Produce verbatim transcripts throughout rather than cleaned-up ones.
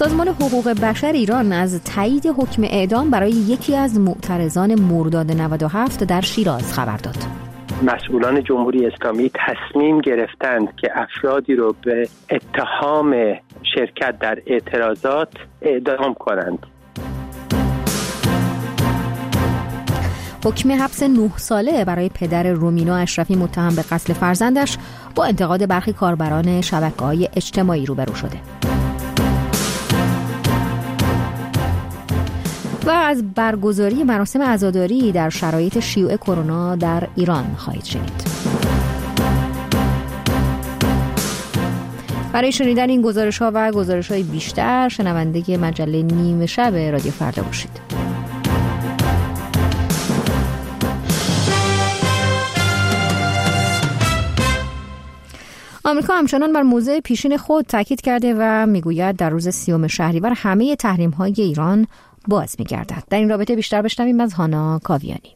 سازمان حقوق بشر ایران از تایید حکم اعدام برای یکی از معترضان مرداد نود و هفت در شیراز خبر داد. مسئولان جمهوری اسلامی تصمیم گرفتند که افرادی رو به اتهام شرکت در اعتراضات اعدام کنند. حکم حبس نه ساله برای پدر رومینا اشرفی متهم به قتل فرزندش با انتقاد برخی کاربران شبکه‌های اجتماعی روبرو شده. و از برگزاری مراسم عزاداری در شرایط شیوع کرونا در ایران خواهید شنید. برای شنیدن این گزارش‌ها و گزارش‌های بیشتر شنونده مجله نیمه شب رادیو فردا باشید. آمریکا همچنان بر موضع پیشین خود تاکید کرده و میگوید در روز سیوم شهریور همه تحریم‌های ایران باز می‌گردد. در این رابطه بیشتر بشنویم از هانا کاویانی.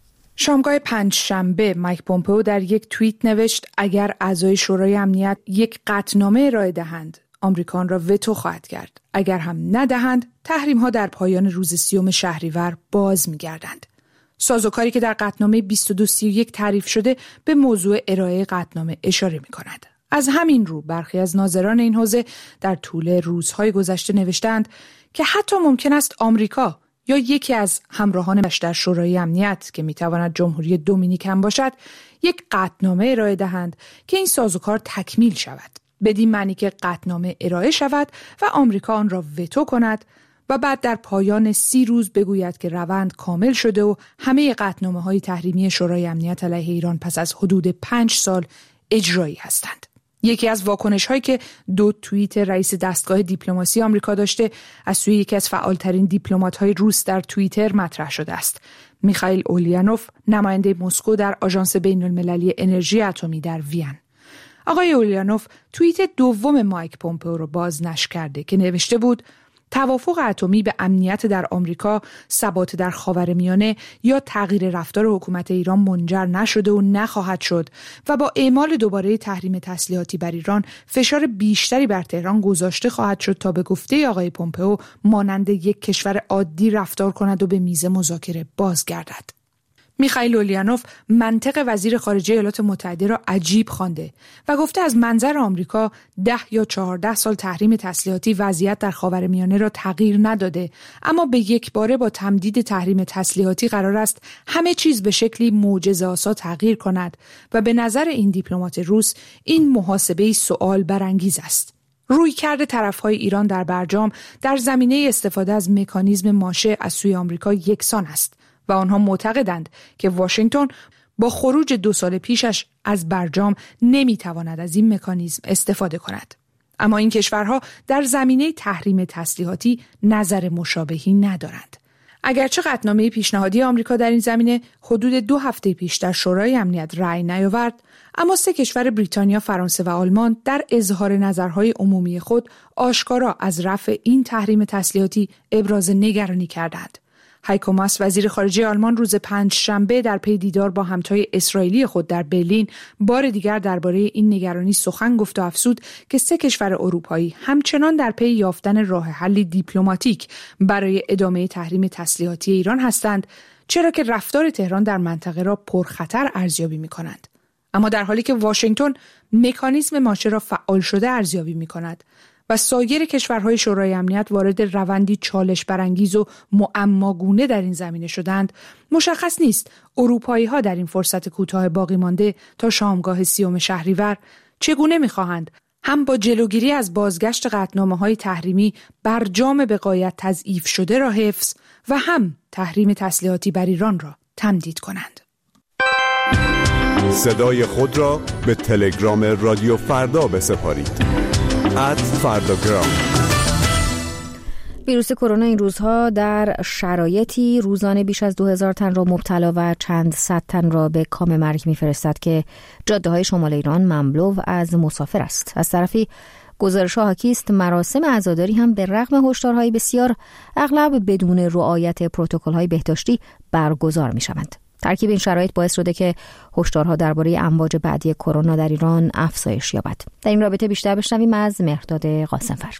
شامگاه پنجشنبه مایک پومپئو در یک توییت نوشت اگر اعضای شورای امنیت یک قطعنامه ارائه دهند، آمریکا آن را وتو خواهد کرد. اگر هم ندهند، تحریم‌ها در پایان روز سیوم شهریور باز می‌گردند. سازوکاری که در قطعنامه بیست و دو سی و یک تعریف شده به موضوع ارائه قطعنامه اشاره می‌کند. از همین رو برخی از ناظران این حوزه در طول روزهای گذشته نوشتند که حتی ممکن است آمریکا یا یکی از همراهانش در شورای امنیت که میتواند جمهوری دومینیک هم باشد یک قطعنامه ارائه دهند که این سازوکار تکمیل شود، بدین معنی که قطعنامه ارائه شود و آمریکا آن را وتو کند و بعد در پایان سی روز بگوید که روند کامل شده و همه قطعنامه‌های تحریمی شورای امنیت علیه ایران پس از حدود پنج سال اجرایی هستند. یکی از واکنش‌هایی که دو توییت رئیس دستگاه دیپلماسی آمریکا داشته از سوی یکی از فعالترین دیپلمات‌های روس در توییتر مطرح شده است. میخائیل اولیانوف، نماینده مسکو در آژانس بین‌المللی انرژی اتمی در وین. آقای اولیانوف توییت دوم مایک پومپئو را بازنشر کرده که نوشته بود توافق اتمی به امنیت در آمریکا، ثبات در خاورمیانه یا تغییر رفتار حکومت ایران منجر نشده و نخواهد شد و با اعمال دوباره تحریم تسلیحاتی بر ایران فشار بیشتری بر تهران گذاشته خواهد شد تا به گفته آقای پومپئو مانند یک کشور عادی رفتار کند و به میز مذاکره بازگردد. میخائیل اولیانوف منطق وزیر خارجه ایالات متحده را عجیب خوانده و گفته از منظر آمریکا ده یا چهارده سال تحریم تسلیحاتی وضعیت در خاورمیانه را تغییر نداده، اما به یک باره با تمدید تحریم تسلیحاتی قرار است همه چیز به شکلی معجزه‌آسا تغییر کند و به نظر این دیپلمات روس این محاسبه سوال برانگیز است. رویکرد طرف‌های ایران در برجام در زمینه استفاده از مکانیزم ماشه از سوی آمریکا یکسان است و آنها معتقدند که واشنگتن با خروج دو سال پیشش از برجام نمیتواند از این مکانیزم استفاده کند. اما این کشورها در زمینه تحریم تسلیحاتی نظر مشابهی ندارند. اگرچه قطعنامه پیشنهادی آمریکا در این زمینه حدود دو هفته پیش در شورای امنیت رأی نیاورد، اما سه کشور بریتانیا، فرانسه و آلمان در اظهار نظرهای عمومی خود آشکارا از رفع این تحریم تسلیحاتی ابراز نگرانی کردند. هایکو ماس، وزیر خارجه آلمان، روز پنجشنبه در پی دیدار با همتای اسرائیلی خود در برلین بار دیگر درباره این نگرانی سخن گفت و افزود که سه کشور اروپایی همچنان در پی یافتن راه حلی دیپلماتیک برای ادامه تحریم تسلیحاتی ایران هستند، چرا که رفتار تهران در منطقه را پرخطر ارزیابی می‌کنند. اما در حالی که واشنگتن مکانیزم ماشه را فعال شده ارزیابی می‌کند و سایر کشورهای شورای امنیت وارد روندی چالش برانگیز و معماگونه در این زمینه شدند، مشخص نیست اروپایی‌ها در این فرصت کوتاه باقی مانده تا شامگاه سیوم شهریور چگونه می‌خواهند هم با جلوگیری از بازگشت قطعنامه‌های تحریمی برجام به غایت تضعیف شده را حفظ و هم تحریم تسلیحاتی بر ایران را تمدید کنند. صدای خود را به تلگرام رادیو فردا بسپارید. ات فرداگرام. ویروس کرونا این روزها در شرایطی روزانه بیش از دو هزار تن را مبتلا و چند صد تن را به کام مرگ می‌فرستد که جاده‌های شمال ایران مملو از مسافر است. از طرفی گزارش‌ها حاکی است مراسم عزاداری هم به رغم هشدارهای بسیار اغلب بدون رعایت پروتکل‌های بهداشتی برگزار می‌شوند. ترکیب این شرایط باعث شده که هشدارها درباره امواج بعدی کرونا در ایران افزایش یابد. در این رابطه بیشتر بشنویم از مهرداد قاسمفر.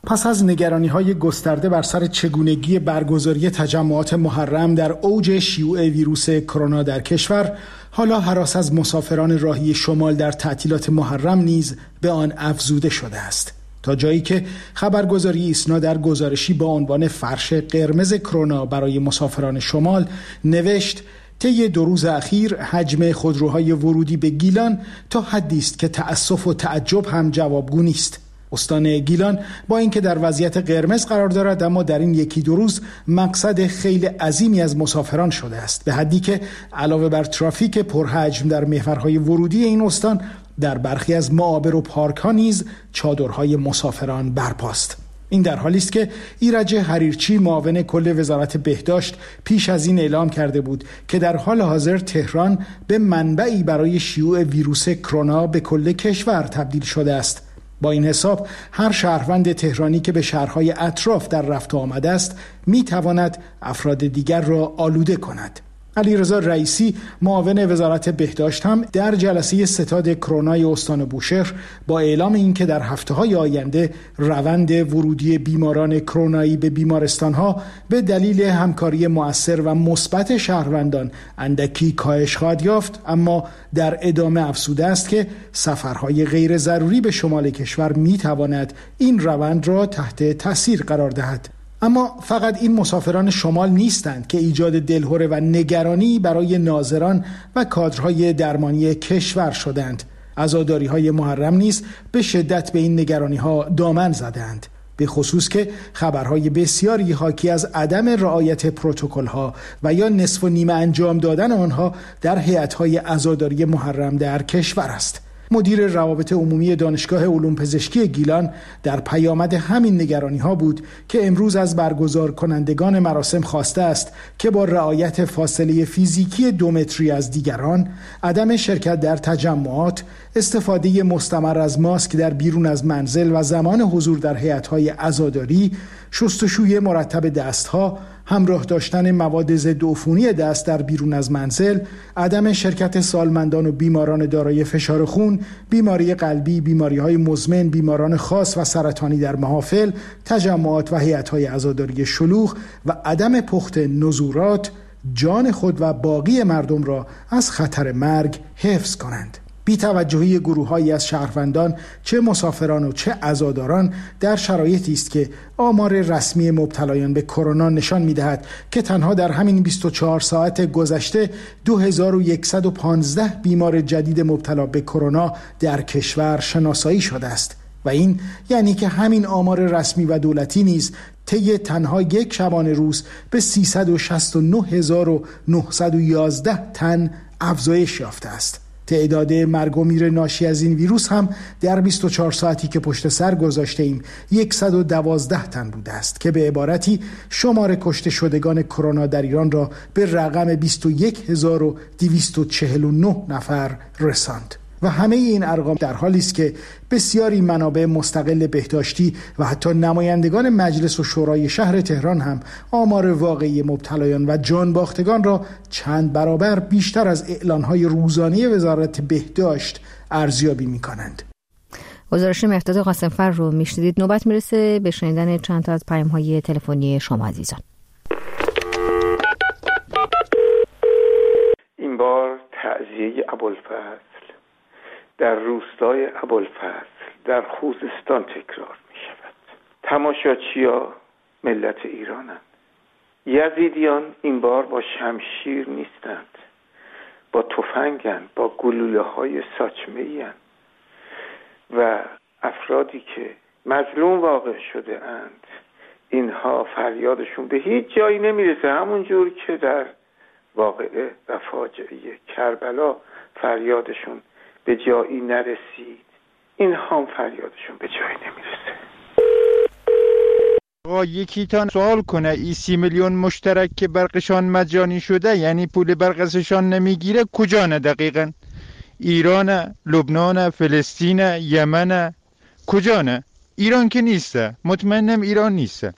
پس از نگرانی‌های گسترده بر سر چگونگی برگزاری تجمعات محرم در اوج شیوع ویروس کرونا در کشور، حالا هراس از مسافران راهی شمال در تعطیلات محرم نیز به آن افزوده شده است، تا جایی که خبرگزاری ایسنا در گزارشی با عنوان فرش قرمز کرونا برای مسافران شمال نوشت: طی دو روز اخیر حجم خودروهای ورودی به گیلان تا حدی است که تأسف و تعجب هم جوابگو نیست. استان گیلان با اینکه در وضعیت قرمز قرار دارد، اما در این یکی دو روز مقصد خیلی عظیمی از مسافران شده است، به حدی که علاوه بر ترافیک پرحجم در محورهای ورودی این استان، در برخی از معابر و پارک ها نیز چادرهای مسافران برپاست. این در حالی است که ایرج حریرچی، معاون کل وزارت بهداشت، پیش از این اعلام کرده بود که در حال حاضر تهران به منبعی برای شیوع ویروس کرونا به کل کشور تبدیل شده است. با این حساب هر شهروند تهرانی که به شهرهای اطراف در رفت و آمد است می تواند افراد دیگر را آلوده کند. علیرضا رئیسی، معاون وزارت بهداشت، هم در جلسه ستاد کرونای استان بوشهر با اعلام اینکه در هفته‌های آینده روند ورودی بیماران کرونایی به بیمارستان‌ها به دلیل همکاری مؤثر و مثبت شهروندان اندکی کاهش خواهد یافت، اما در ادامه افزوده است که سفرهای غیر ضروری به شمال کشور می‌تواند این روند را تحت تاثیر قرار دهد. اما فقط این مسافران شمال نیستند که ایجاد دلهره و نگرانی برای ناظران و کادرهای درمانی کشور شدند. عزاداری‌های محرم نیز به شدت به این نگرانی‌ها دامن زدند، به خصوص که خبرهای بسیاری حاکی از عدم رعایت پروتکل‌ها و یا نصف و نیمه انجام دادن آنها در هیئت‌های عزاداری محرم در کشور است. مدیر روابط عمومی دانشگاه علوم پزشکی گیلان در پیامد همین نگرانی ها بود که امروز از برگزار کنندگان مراسم خواسته است که با رعایت فاصله فیزیکی دو متری از دیگران، عدم شرکت در تجمعات، استفاده مستمر از ماسک در بیرون از منزل و زمان حضور در هیئت‌های عزاداری، شستشوی مرتب دستها، همراه داشتن مواد ضد عفونی دست در بیرون از منزل، عدم شرکت سالمندان و بیماران دارای فشار خون، بیماری قلبی، بیماری‌های مزمن، بیماران خاص و سرطانی در محافل، تجمعات و هیئت‌های عزاداری شلوغ و عدم پخت نزورات جان خود و باقی مردم را از خطر مرگ حفظ کنند. بی توجهی گروه‌هایی از شهروندان، چه مسافران و چه عزاداران، در شرایطی است که آمار رسمی مبتلایان به کرونا نشان می‌دهد که تنها در همین بیست و چهار ساعت گذشته دو هزار و صد و پانزده بیمار جدید مبتلا به کرونا در کشور شناسایی شده است و این یعنی که همین آمار رسمی و دولتی نیز طی تنها یک شبانه روز به سیصد و شصت و نه هزار و نهصد و یازده تن افزایش یافته است. تعداد مرگ و میر ناشی از این ویروس هم در بیست و چهار ساعتی که پشت سر گذاشته ایم صد و دوازده تن بوده است که به عبارتی شمار کشته شدگان کرونا در ایران را به رقم بیست و یک هزار و دویست و چهل و نه نفر رساند. و همه این ارقام در حالی است که بسیاری منابع مستقل بهداشتی و حتی نمایندگان مجلس و شورای شهر تهران هم آمار واقعی مبتلایان و جان باختگان را چند برابر بیشتر از اعلانهای روزانه وزارت بهداشت ارزیابی می‌کنند. گزارش مهرداد قاسم‌فر رو میشنیدید. نوبت میرسه به شنیدن چند تا از پیام‌های تلفنی شما عزیزان. این بار تعزیه ابوالفضل در روستای ابوالفضل در خوزستان تکرار می شود. تماشاچی‌ها ملت ایرانند. یزیدیان این بار با شمشیر نیستند، با تفنگند، با گلوله‌های ساچمه‌اند و افرادی که مظلوم واقع شده اند، اینها فریادشون به هیچ جایی نمیرسه، همون جور که در واقعه و فاجعه کربلا فریادشون به جایی نرسید، این هم فریادشون به جایی نمیرسه. آقا یکی تان سوال کنه ای سی میلیون مشترک که برقشان مجانی شده، یعنی پول برق ازشان نمیگیره، کجانه دقیقاً؟ ایران، لبنان، فلسطین، یمن، کجانه؟ ایران که نیسته، مطمئنم ایران نیسته.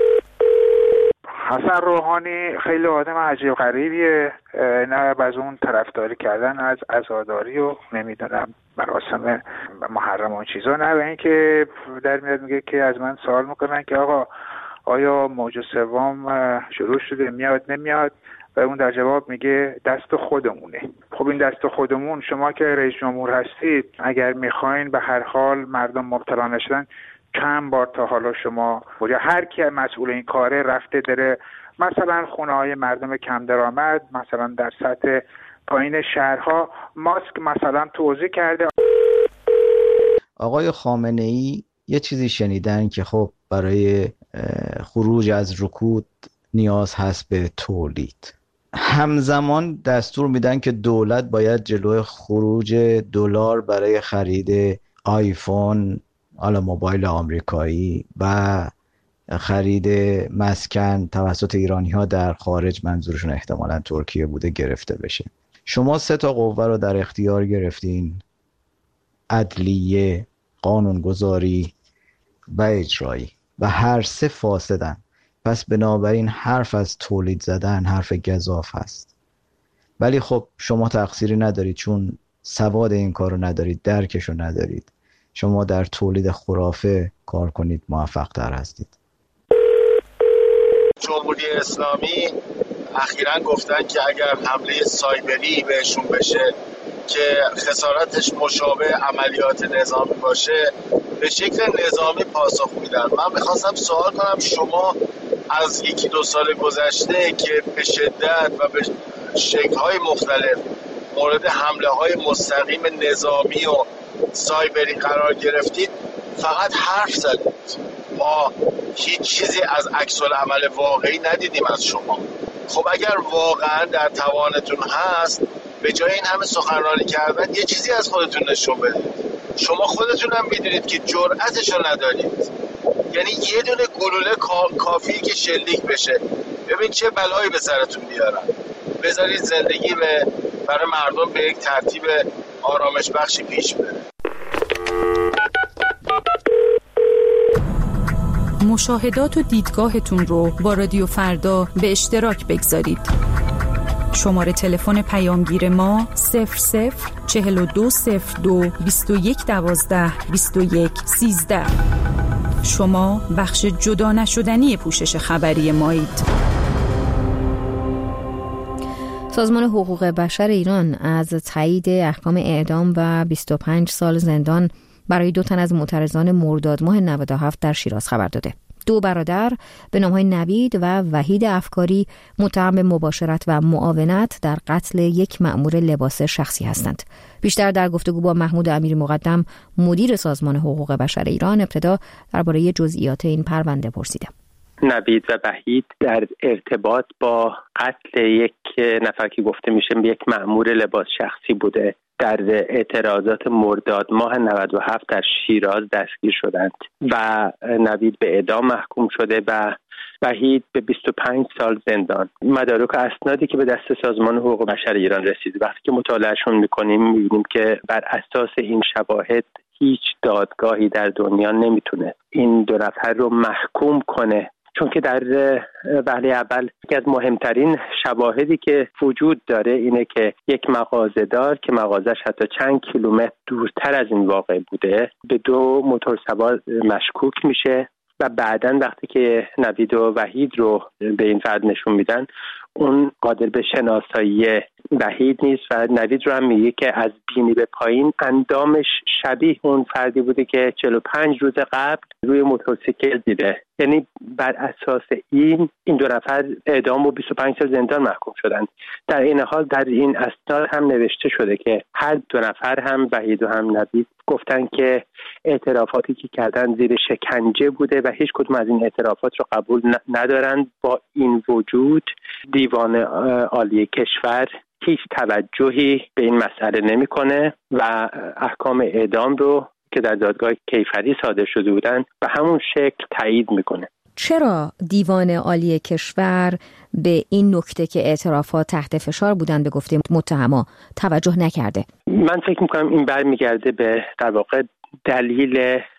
حسن روحانی خیلی آدم عجیب غریبیه، نه از اون طرفداری کردن از عزاداری و نمیدونم مراسم محرم اون چیزا نه. و اینکه در میاد میگه که از من سوال میکنن که آقا آیا موج سوم شروع شده، میاد نمیاد؟ و اون در جواب میگه دست خودمونه. خب این دست خودمون، شما که رئیس جمهور هستید اگر میخواین به هر حال مردم مبتلا نشدن، چند بار تا حالا شما یا هر کی مسئول این کاره رفته داره مثلا خونه های مردم کم درآمد مثلا در سطح پایین شهرها ماسک مثلا توزیع کرده؟ آقای خامنه ای یه چیزی شنیدن که خب برای خروج از رکود نیاز هست به تولید. همزمان دستور میدن که دولت باید جلوی خروج دلار برای خرید آیفون، حالا موبایل آمریکایی و خرید مسکن توسط ایرانی ها در خارج، منظورشون احتمالاً ترکیه بوده، گرفته بشه. شما سه تا قوه رو در اختیار گرفتین: عدلیه، قانونگذاری و اجرایی، و هر سه فاسدن. پس بنابراین حرف از تولید زدن حرف گزاف هست. ولی خب شما تقصیری ندارید، چون سواد این کارو ندارید، درکشو ندارید. شما در تولید خرافه کار کنید، موفق تر هستید. جمهوری اسلامی اخیراً گفتن که اگر حمله سایبری بهشون بشه که خسارتش مشابه عملیات نظامی باشه، به شکل نظامی پاسخ میدن. من میخواستم سوال کنم شما از یکی دو سال گذشته که به شدت و به شکل‌های مختلف مورد حمله های مستقیم نظامی و سایبری قرار گرفتید، فقط حرف زدید، ما هیچ چیزی از عکس العمل واقعی ندیدیم از شما. خب اگر واقعا در توانتون هست، به جای این همه سخنرانی کردن یه چیزی از خودتون نشون بدید. شما خودتون هم میدونید که جرأتشو ندارید. یعنی یه دونه گلوله کافیه که شلیک بشه. ببین چه بلایی به سرتون بیارن. بذارید زندگی به برای مردم به یک ترتیب آرامش بخشی پیش بره. مشاهدات و دیدگاهتون رو با رادیو فردا به اشتراک بگذارید. شماره تلفن پیامگیر ما صفر صفر چهل و دو صفر دو بیست و یک دوازده بیست و یک سیزده. شما بخش جدا نشدنی پوشش خبری مایید. سازمان حقوق بشر ایران از تایید احکام اعدام و بیست و پنج سال زندان برای دو تن از معترضان مرداد ماه نود و هفت در شیراز خبر داده. دو برادر به نام‌های نوید و وحید افکاری متهم به مباشرت و معاونت در قتل یک مأمور لباس شخصی هستند. بیشتر در گفتگو با محمود امیری مقدم، مدیر سازمان حقوق بشر ایران، ابتدا درباره جزئیات این پرونده پرسیدم. نوید و وحید در ارتباط با قتل یک نفر که گفته میشه یک مأمور لباس شخصی بوده در اعتراضات مرداد ماه نود و هفت در شیراز دستگیر شدند و نوید به اعدام محکوم شده و وحید به بیست و پنج سال زندان. مدارک و اسنادی که به دست سازمان حقوق بشر ایران رسید، وقتی که مطالعهشون میکنیم میبینیم که بر اساس این شواهد هیچ دادگاهی در دنیا نمیتونه این دو نفر رو محکوم کنه، چون که در وهله اول یکی از مهمترین شواهدی که وجود داره اینه که یک مغازه‌دار که مغازش حتی چند کیلومتر دورتر از این واقع بوده به دو موتورسوار مشکوک میشه و بعداً وقتی که نوید و وحید رو به این فرد نشون میدن، اون قادر به شناسایی وحید نیست و نوید رو هم میگه که از بینی به پایین اندامش شبیه اون فردی بوده که چهل و پنج روز قبل روی موتورسیکل دیده. یعنی بر اساس این این دو نفر اعدام و بیست و پنج سال زندان محکوم شدند. در این حال در این اسناد هم نوشته شده که هر دو نفر، هم وحید و هم نوید، گفتن که اعترافاتی که کردن زیر شکنجه بوده و هیچ کدوم از این اعترافات رو قبول ندارند. با این وجود دیوان عالی کشور هیچ توجهی به این مسئله نمیکنه و احکام اعدام رو که در دادگاه کیفری صادر شده بودن به همون شکل تایید میکنه. چرا دیوان عالی کشور به این نکته که اعترافات تحت فشار بودن به گفته متهما توجه نکرده؟ من فکر میکنم این برمیگرده به در واقع دلیل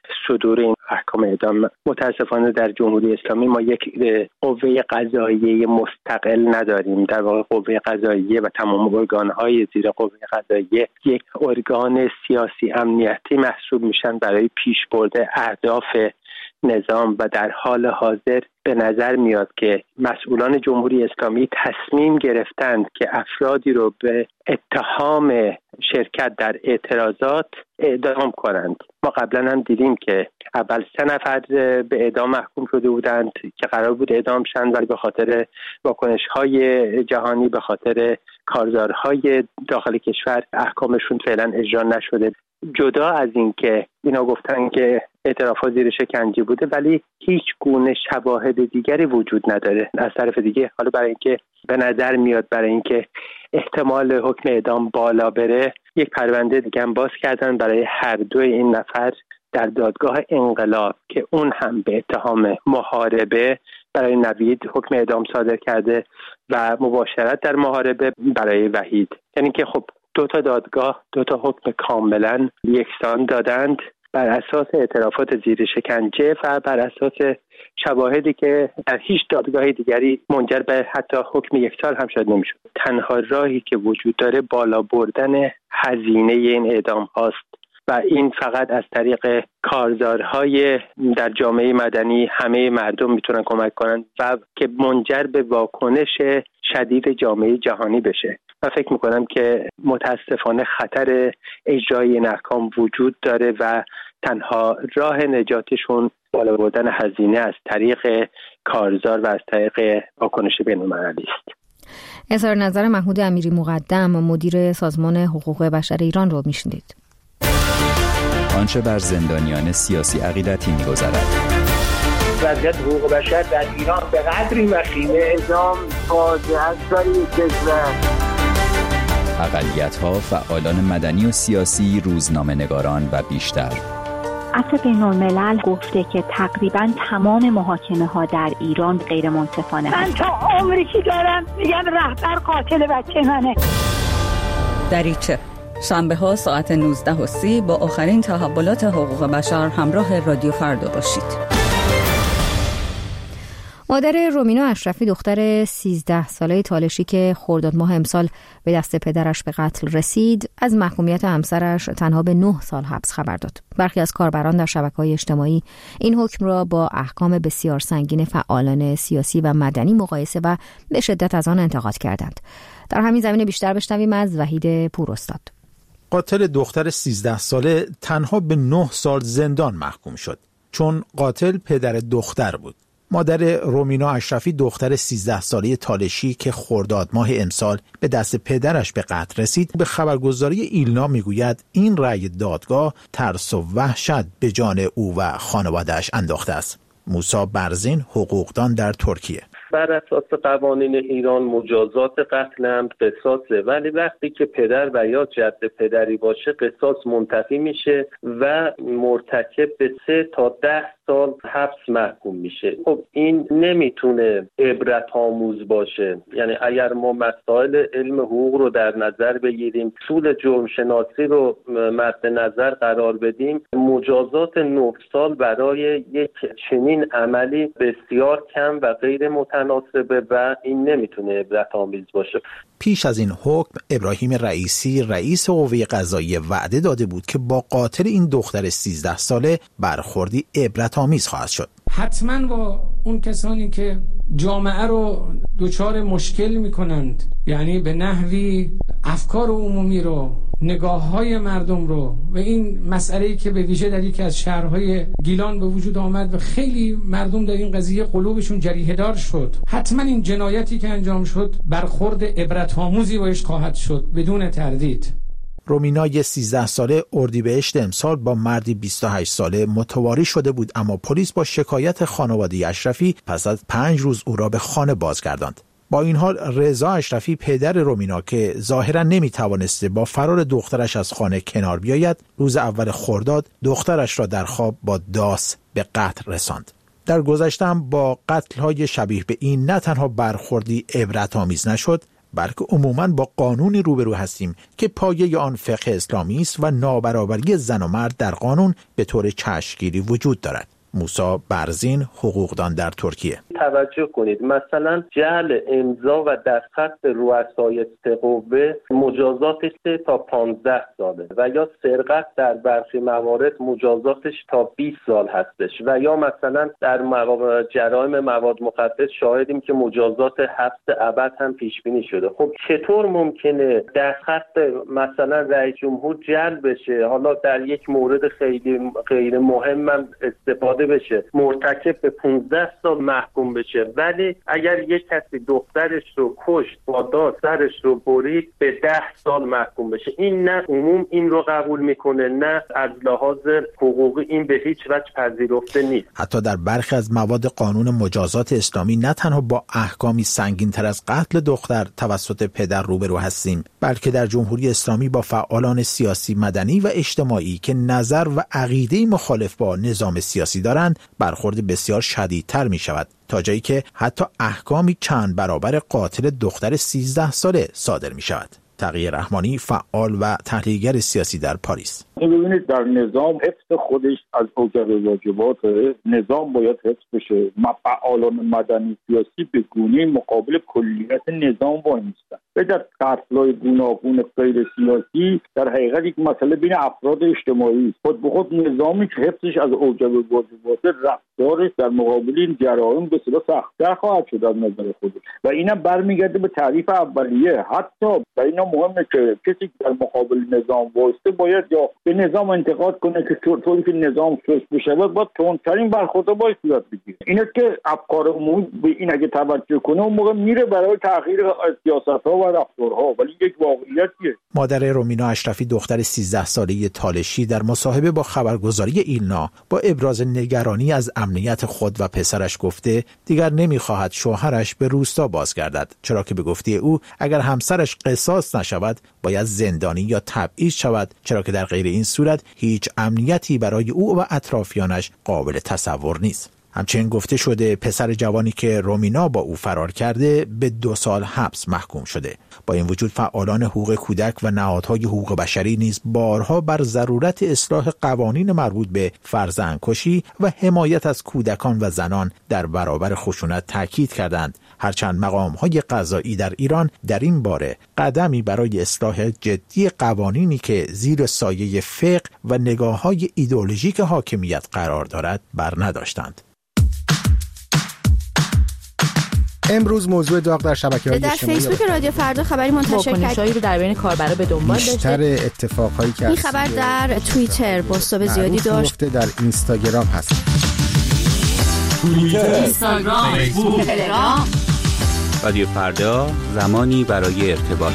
صدور این احکام اعدام. متاسفانه در جمهوری اسلامی ما یک قوه قضاییه مستقل نداریم. در واقع قوه قضاییه و تمام ارگان‌های زیر قوه قضاییه یک ارگان سیاسی امنیتی محسوب میشن برای پیشبرد اهداف نظام و در حال حاضر به نظر میاد که مسئولان جمهوری اسلامی تصمیم گرفتند که افرادی رو به اتهام شرکت در اعتراضات اعدام کنند. ما قبلا هم دیدیم که اول سه نفر به اعدام محکوم شده بودند که قرار بود اعدام شن، ولی به خاطر واکنش‌های جهانی، به خاطر کارزارهای داخل کشور احکامشون فعلا اجرا نشده. جدا از این که اینا گفتن که اعترافات زیر شکنجه بوده، ولی هیچ گونه شواهد دیگری وجود نداره. از طرف دیگه حالا برای اینکه به نظر میاد برای اینکه احتمال حکم اعدام بالا بره، یک پرونده دیگه هم باز کردن برای هر دوی این نفر در دادگاه انقلاب که اون هم به اتهام محاربه برای نوید حکم اعدام صادر کرده و مباشرت در محاربه برای وحید. یعنی که خب دو تا دادگاه دو تا حکم کاملا یکسان دادند بر اساس اعترافات زیر شکنجه و بر اساس شواهدی که در هیچ دادگاه دیگری منجر به حتی حکم یک سال هم شاید نمیشد. تنها راهی که وجود داره بالا بردن هزینه این اعدام هاست و این فقط از طریق کارزارهای در جامعه مدنی همه مردم میتونن کمک کنن و که منجر به واکنش شدید جامعه جهانی بشه. من فکر میکنم که متاسفانه خطر اجرای این احکام وجود داره و تنها راه نجاتشون بالا بردن هزینه از طریق کارزار و از طریق واکنش بین‌المللی است. اظهار نظر محمود امیری مقدم، مدیر سازمان حقوق بشر ایران رو میشنید. آنچه بر زندانیان سیاسی عقیدتی می‌گذرد. وضعیت حقوق بشر در ایران به قدری وخیمه، اعدام فاجعه است برای کشور. اقلیت‌ها، فعالان مدنی و سیاسی، روزنامه‌نگاران و بیشتر. عفو بین‌الملل گفته که تقریباً تمام محاکمه‌ها در ایران غیر منصفانه من تا عمری که دارم میگم رهبر قاتل بچه منه. دریچه شنبه ها ساعت نوزده و سی با آخرین تحولات حقوق بشر همراه رادیو فردا باشید. مادر رومینا اشرفی، دختر سیزده ساله تالشی که خرداد ماه امسال به دست پدرش به قتل رسید، از محکومیت همسرش تنها به نه سال حبس خبر داد. برخی از کاربران در شبکه‌های اجتماعی این حکم را با احکام بسیار سنگین فعالان سیاسی و مدنی مقایسه و به شدت از آن انتقاد کردند. در همین زمینه بیشتر بشنویم از وحید پوراستاد. قاتل دختر سیزده ساله تنها به نه سال زندان محکوم شد چون قاتل پدر دختر بود. مادر رومینا اشرفی، دختر سیزده ساله تالشی که خرداد ماه امسال به دست پدرش به قتل رسید، به خبرگزاری ایلنا میگوید این رأی دادگاه ترس و وحشت به جان او و خانواده‌اش انداخته است. موسی برزین، حقوقدان در ترکیه: بر اساس قوانین ایران مجازات قتل هم قصاصه، ولی وقتی که پدر و یا جد پدری باشه قصاص منتفی میشه و مرتکب به سه تا ده سال حبس محکوم میشه. خب این نمیتونه عبرت آموز باشه. یعنی اگر ما مسائل علم حقوق رو در نظر بگیریم، اصول جرم شناسی رو مد نظر قرار بدیم، مجازات نه سال برای یک چنین عملی بسیار کم و غیر متناسبه و این نمیتونه عبرت آمیز باشه. پیش از این حکم ابراهیم رئیسی، رئیس قوه قضاییه، وعده داده بود که با قاتل این دختر سیزده ساله برخوردی عبرت آمیز خواهد شد. حتما با اون کسانی که جامعه رو دچار مشکل میکنند، یعنی به نحوی افکار عمومی رو، نگاه‌های مردم رو و این مسئله‌ای که به ویژه در یکی از شهرهای گیلان به وجود آمد و خیلی مردم در این قضیه قلوبشون جریحه‌دار شد، حتما این جنایتی که انجام شد برخورد عبرت‌آموزی بهش خواهد شد بدون تردید. رومینای سیزده ساله اردیبهشت امسال با مردی بیست و هشت ساله متواری شده بود، اما پلیس با شکایت خانواده اشرفی پس از پنج روز او را به خانه بازگرداند. با این حال رضا اشرفی، پدر رومینا که ظاهرا نمیتوانسته با فرار دخترش از خانه کنار بیاید، روز اول خرداد دخترش را در خواب با داس به قتل رساند. در گذشته هم با قتل‌های شبیه به این نه تنها برخوردی عبرت آمیز نشد، بلکه عموماً با قانونی روبرو هستیم که پایه آن فقه اسلامی است و نابرابری زن و مرد در قانون به طور چشمگیری وجود دارد. موسی برزین، حقوقدان در ترکیه: توجه کنید مثلا جعل امضا و دستخط به رؤسای سه قوه مجازاتش تا پانزده ساله و یا سرقت در برخی موارد مجازاتش تا بیست سال هستش و یا مثلا در جرایم مواد مخدر شاهدیم که مجازات حبس ابد هم پیش بینی شده. خب چطور ممکنه دستخط مثلا رئیس جمهور جعل بشه، حالا در یک مورد خیلی غیر مهم هم استفاده بشه، مرتکب به پانزده سال محکوم بشه، ولی اگر یک کسی دخترش رو کشت با داد سرش رو برید به ده سال محکوم بشه؟ این نه عموم این رو قبول میکنه نه از لحاظ حقوقی این به هیچ وجه پذیرفته نیست. حتی در برخی از مواد قانون مجازات اسلامی نه تنها با احکامی سنگین تر از قتل دختر توسط پدر روبرو هستیم، بلکه در جمهوری اسلامی با فعالان سیاسی، مدنی و اجتماعی که نظر و عقیده مخالف با نظام سیاسی دارند برخورد بسیار شدیدتر می شود، تا جایی که حتی احکامی چند برابر قاتل دختر سیزده ساله صادر می شود. تقی رحمانی، فعال و تحلیلگر سیاسی در پاریس: ببینید در نظام حفظ خودش از اوجب واجبات نظام باید حفظ بشه. فعالان مدنی سیاسی به گونه مقابل کلیت نظام وای میستن. به جز قتل‌های گوناگون غیر سیاسی در حقیقت یک مسئله بین افراد اجتماعی است. خود به خود نظامی که حفظش از اوجب واجبات رفتارش در مقابل این جرایم به اصطلاح سخت‌تر خواهد شد از نظر خودش و اینم برمیگرده به تعریف اولیه. حتی و اینا مهمه که کسی که در مقابل نظام وایسته باید یا به نظام انتقاد کنه که طوری که نظام سوس بشه باید تندترین برخوردها باید صورت بگیره. اینه که افکار عمومی به این اگه توجه کنه اون موقع میره برای تغییر سیاست‌ها و رفتارها، ولی یک واقعیتیه. مادر رومینا اشرفی، دختر سیزده ساله تالشی، در مصاحبه با خبرگزاری ایلنا با ابراز نگرانی از امنیت خود و پسرش گفته دیگر نمیخواهد شوهرش به روستا بازگردد، چرا که به گفته او اگر همسرش قصاص نشود باید زندانی یا تبعید شود، چرا که در غیر این صورت هیچ امنیتی برای او و اطرافیانش قابل تصور نیست. همچنین گفته شده پسر جوانی که رومینا با او فرار کرده به دو سال حبس محکوم شده. با این وجود فعالان حقوق کودک و نهادهای حقوق بشری نیز بارها بر ضرورت اصلاح قوانین مربوط به فرزندکشی و حمایت از کودکان و زنان در برابر خشونت تاکید کردند، هرچند مقام‌های قضایی در ایران در این باره قدمی برای اصلاح جدی قوانینی که زیر سایه فقه و نگاه‌های ایدئولوژیک حاکمیت قرار دارد بر نداشتند. امروز موضوع داغ در شبکه‌های اجتماعی در فیسبوک رادیو فردا خبری منتشر کرد رو در بین کاربرا به دنبال داشته. بیشتر اتفاقایی که این خبر در توییتر بازتاب زیادی داشت. در اینستاگرام هست. توییتر، اینستاگرام، فیسبوک، تلگرام. رادیو فردا، زمانی برای ارتباط.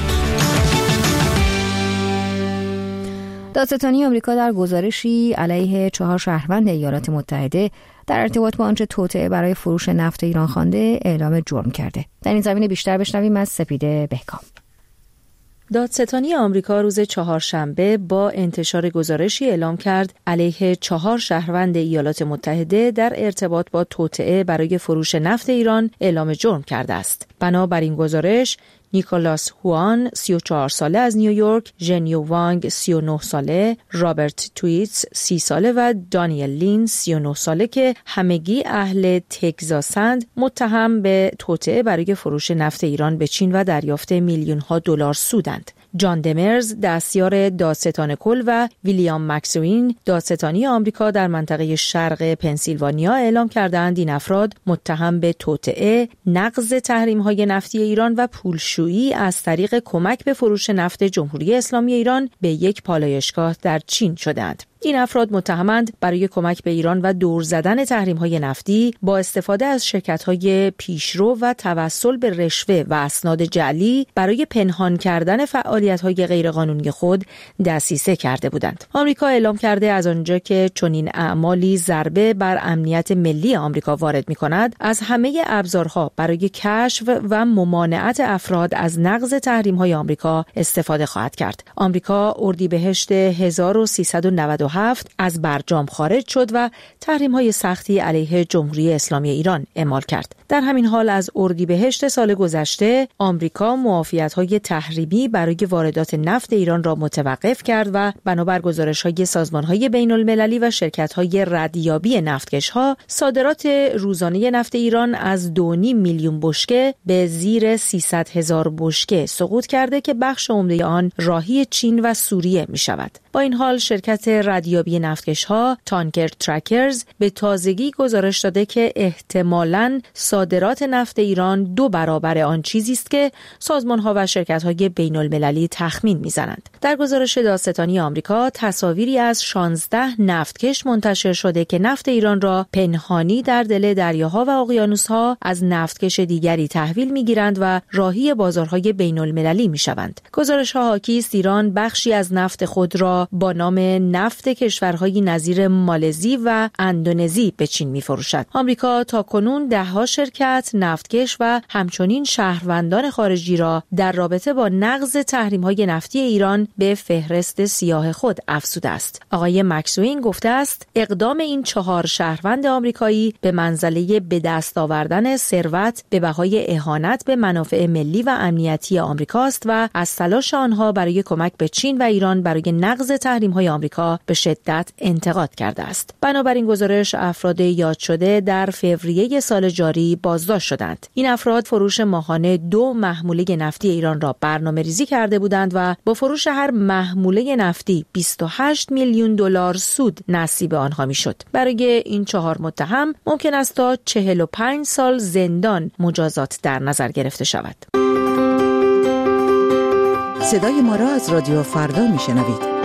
دادستانی آمریکا در گزارشی علیه چهار شهروند ایالات متحده در ارتباط با آنچه توطئه برای فروش نفت ایران خوانده اعلام جرم کرده. در این زمینه بیشتر بشنویم از سپیده بهکام. دادستانی آمریکا روز چهارشنبه با انتشار گزارشی اعلام کرد علیه چهار شهروند ایالات متحده در ارتباط با توطئه برای فروش نفت ایران اعلام جرم کرده است. بنابر این گزارش نیکولاس هوان سی و چهار ساله از نیویورک، ژنیو وانگ سی و نه ساله، رابرت تویتس سی ساله و دانیل لین سی و نه ساله که همگی اهل تگزاسند متهم به توطئه برای فروش نفت ایران به چین و دریافت میلیون ها دلار سودند. جان دمرز دستیار دادستان کل و ویلیام مکسوین دادستانی آمریکا در منطقه شرق پنسیلوانیا اعلام کردند این افراد متهم به توطئه، نقض تحریم‌های نفتی ایران و پولشویی از طریق کمک به فروش نفت جمهوری اسلامی ایران به یک پالایشگاه در چین شدند. این افراد متهمند برای کمک به ایران و دور زدن تحریم‌های نفتی با استفاده از شرکت‌های پیشرو و توسل به رشوه و اسناد جعلی برای پنهان کردن فعالیت‌های غیرقانونی خود دسیسه کرده بودند. آمریکا اعلام کرده از آنجا که چنین اعمالی ضربه بر امنیت ملی آمریکا وارد می‌کند، از همه ابزارها برای کشف و ممانعت افراد از نقض تحریم‌های آمریکا استفاده خواهد کرد. آمریکا اردیبهشت هزار و سیصد و نود و هفت از برجام خارج شد و تحریم‌های سختی علیه جمهوری اسلامی ایران اعمال کرد. در همین حال از اردیبهشت سال گذشته آمریکا معافیت‌های تحریمی برای واردات نفت ایران را متوقف کرد و بنابر گزارش‌های سازمان‌های بین‌المللی و شرکت‌های ردیابی نفتکش‌ها صادرات روزانه نفت ایران از دو و نیم میلیون بشکه به زیر سیصد هزار بشکه سقوط کرده که بخش عمده آن راهی چین و سوریه می‌شود. با این حال شرکت ردیابی نفتکش‌ها تانکر ترکرز به تازگی گزارش داده که احتمالاً صادرات نفت ایران دو برابر آن چیزی است که سازمان‌ها و شرکت‌های بین‌المللی تخمین می‌زنند. در گزارش دادستانی آمریکا تصاویری از شانزده نفتکش منتشر شده که نفت ایران را پنهانی در دل دریاها و اقیانوس‌ها از نفتکش دیگری تحویل می‌گیرند و راهی بازارهای بین‌المللی می‌شوند. گزارش‌ها حاکی است ایران بخشی از نفت خود را با نام نفت کشورهای نظیر مالزی و اندونزی به چین می‌فروشد. آمریکا تاکنون ده‌ها شرکت، نفتکش و همچنین شهروندان خارجی را در رابطه با نقض تحریم‌های نفتی ایران به فهرست سیاه خود افزوده است. آقای مکسوین گفته است اقدام این چهار شهروند آمریکایی به منزله به دست آوردن ثروت به بهای اهانت به منافع ملی و امنیتی آمریکاست و از تلاش آنها برای کمک به چین و ایران برای نقض تحریم‌های آمریکا به شدت انتقاد کرده است. بنابراین گزارش افراد یاد شده در فوریه سال جاری بازداشت شدند. این افراد فروش ماهانه دو محموله نفتی ایران را برنامه‌ریزی کرده بودند و با فروش هر محموله نفتی بیست و هشت میلیون دلار سود نصیب آنها میشد. برای این چهار متهم ممکن است تا چهل و پنج سال زندان مجازات در نظر گرفته شود. صدای ما را از رادیو فردا میشنوید.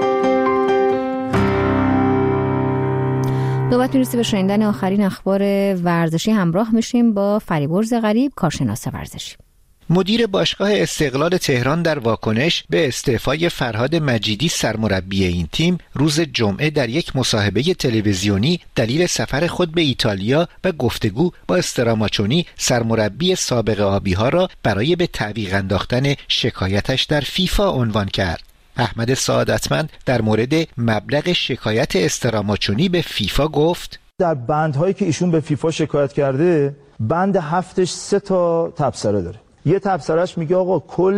نوبت میرسه به شنیدن آخرین اخبار ورزشی. همراه میشیم با فریبرز غریب، کارشناس ورزشی. مدیر باشگاه استقلال تهران در واکنش به استعفای فرهاد مجیدی سرمربی این تیم روز جمعه در یک مصاحبه تلویزیونی دلیل سفر خود به ایتالیا و گفتگو با استراماچونی سرمربی سابق آبی‌ها را برای به تعویق انداختن شکایتش در فیفا عنوان کرد. احمد سعادتمند در مورد مبلغ شکایت استراماچونی به فیفا گفت در بندهایی که ایشون به فیفا شکایت کرده بند هفتش سه تا تبصره داره. یه تبصرهش میگه آقا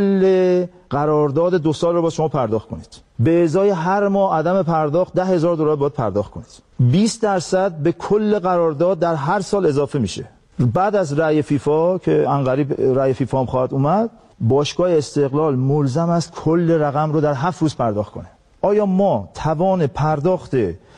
کل قرارداد دو سال رو با شما پرداخت کنید، به ازای هر ماه عدم پرداخت ده هزار دلار باید پرداخت کنید، بیست درصد به کل قرارداد در هر سال اضافه میشه. بعد از رأی فیفا که انقریب رأی فیفا هم خواهد اومد، باشگاه استقلال ملزم است کل رقم رو در هفت روز پرداخت کنه. آیا ما توان پرداخت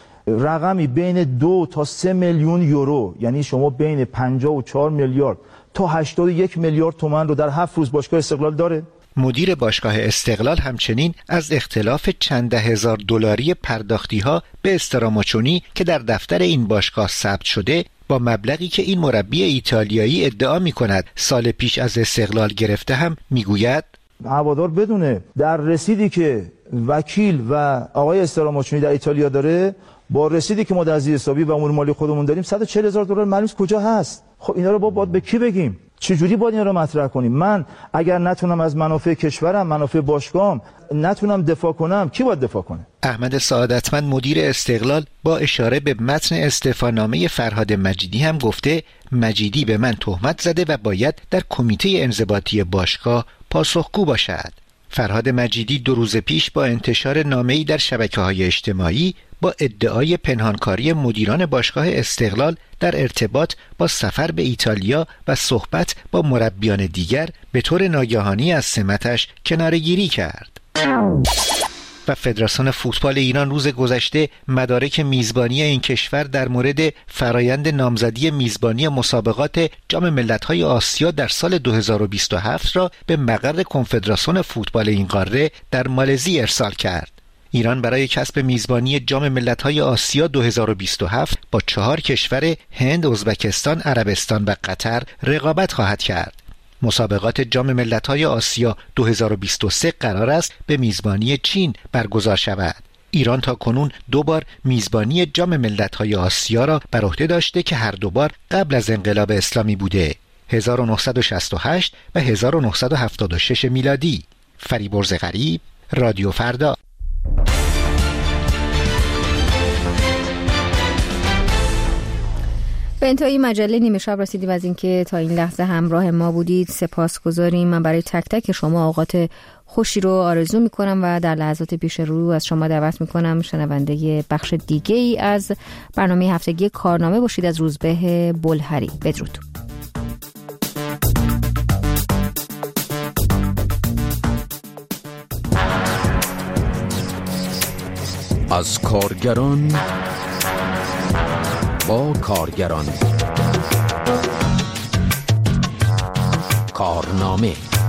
رقمی بین دو تا سه میلیون یورو، یعنی شما بین پنجاه و چهار میلیارد تا هشتاد و یک میلیارد تومان رو در هفت روز باشگاه استقلال داره؟ مدیر باشگاه استقلال همچنین از اختلاف چند ده هزار دلاری پرداختی ها به استراماچونی که در دفتر این باشگاه ثبت شده با مبلغی که این مربی ایتالیایی ادعا می کند سال پیش از استقلال گرفته هم میگوید هوادار بدونه در رسیدی که وکیل و آقای استراماچونی در ایتالیا داره با رسیدی که ما در زیر حسابی و امور مالی خودمون داریم صد و چهل هزار دلار معلوم کجا هست. خب اینا رو با باید به کی بگیم؟ چجوری باید اینا رو مطرح کنیم؟ من اگر نتونم از منافع کشورم، منافع باشگاهم نتونم دفاع کنم، کی باید دفاع کنه؟ احمد سعادتمند مدیر استقلال با اشاره به متن استعفانامه فرهاد مجیدی هم گفته مجیدی به من تهمت زده و باید در کمیته انضباطی باشگاه پاسخگو باشد. فرهاد مجیدی دو روز پیش با انتشار نامه‌ای در شبکه‌های اجتماعی با ادعای پنهانکاری مدیران باشگاه استقلال در ارتباط با سفر به ایتالیا و صحبت با مربیان دیگر به طور ناگهانی از سمتش کناره‌گیری کرد. و فدراسیون فوتبال ایران روز گذشته مدارک میزبانی این کشور در مورد فرایند نامزدی میزبانی مسابقات جام ملت‌های آسیا در سال دو هزار و بیست و هفت را به مقر کنفدراسیون فوتبال این قاره در مالزی ارسال کرد. ایران برای کسب میزبانی جام ملت‌های آسیا دو هزار و بیست و هفت با چهار کشور هند، ازبکستان، عربستان و قطر رقابت خواهد کرد. مسابقات جام ملت‌های آسیا دو هزار و بیست و سه قرار است به میزبانی چین برگزار شود. ایران تا کنون دو بار میزبانی جام ملت‌های آسیا را بر عهده داشته که هر دو بار قبل از انقلاب اسلامی بوده، هزار و نهصد و شصت و هشت و هزار و نهصد و هفتاد و شش میلادی. فریبرز غریب، رادیو فردا. به انتهای مجله نیمه شب رسیدیم. از اینکه تا این لحظه همراه ما بودید سپاسگزاریم. من برای تک تک شما اوقات خوشی رو آرزو میکنم و در لحظات پیش رو از شما دعوت میکنم شنونده بخش دیگه ای از برنامه هفتگی کارنامه باشید از روزبه بلهری. بدرود. از کارگران با کارگران، کارنامه.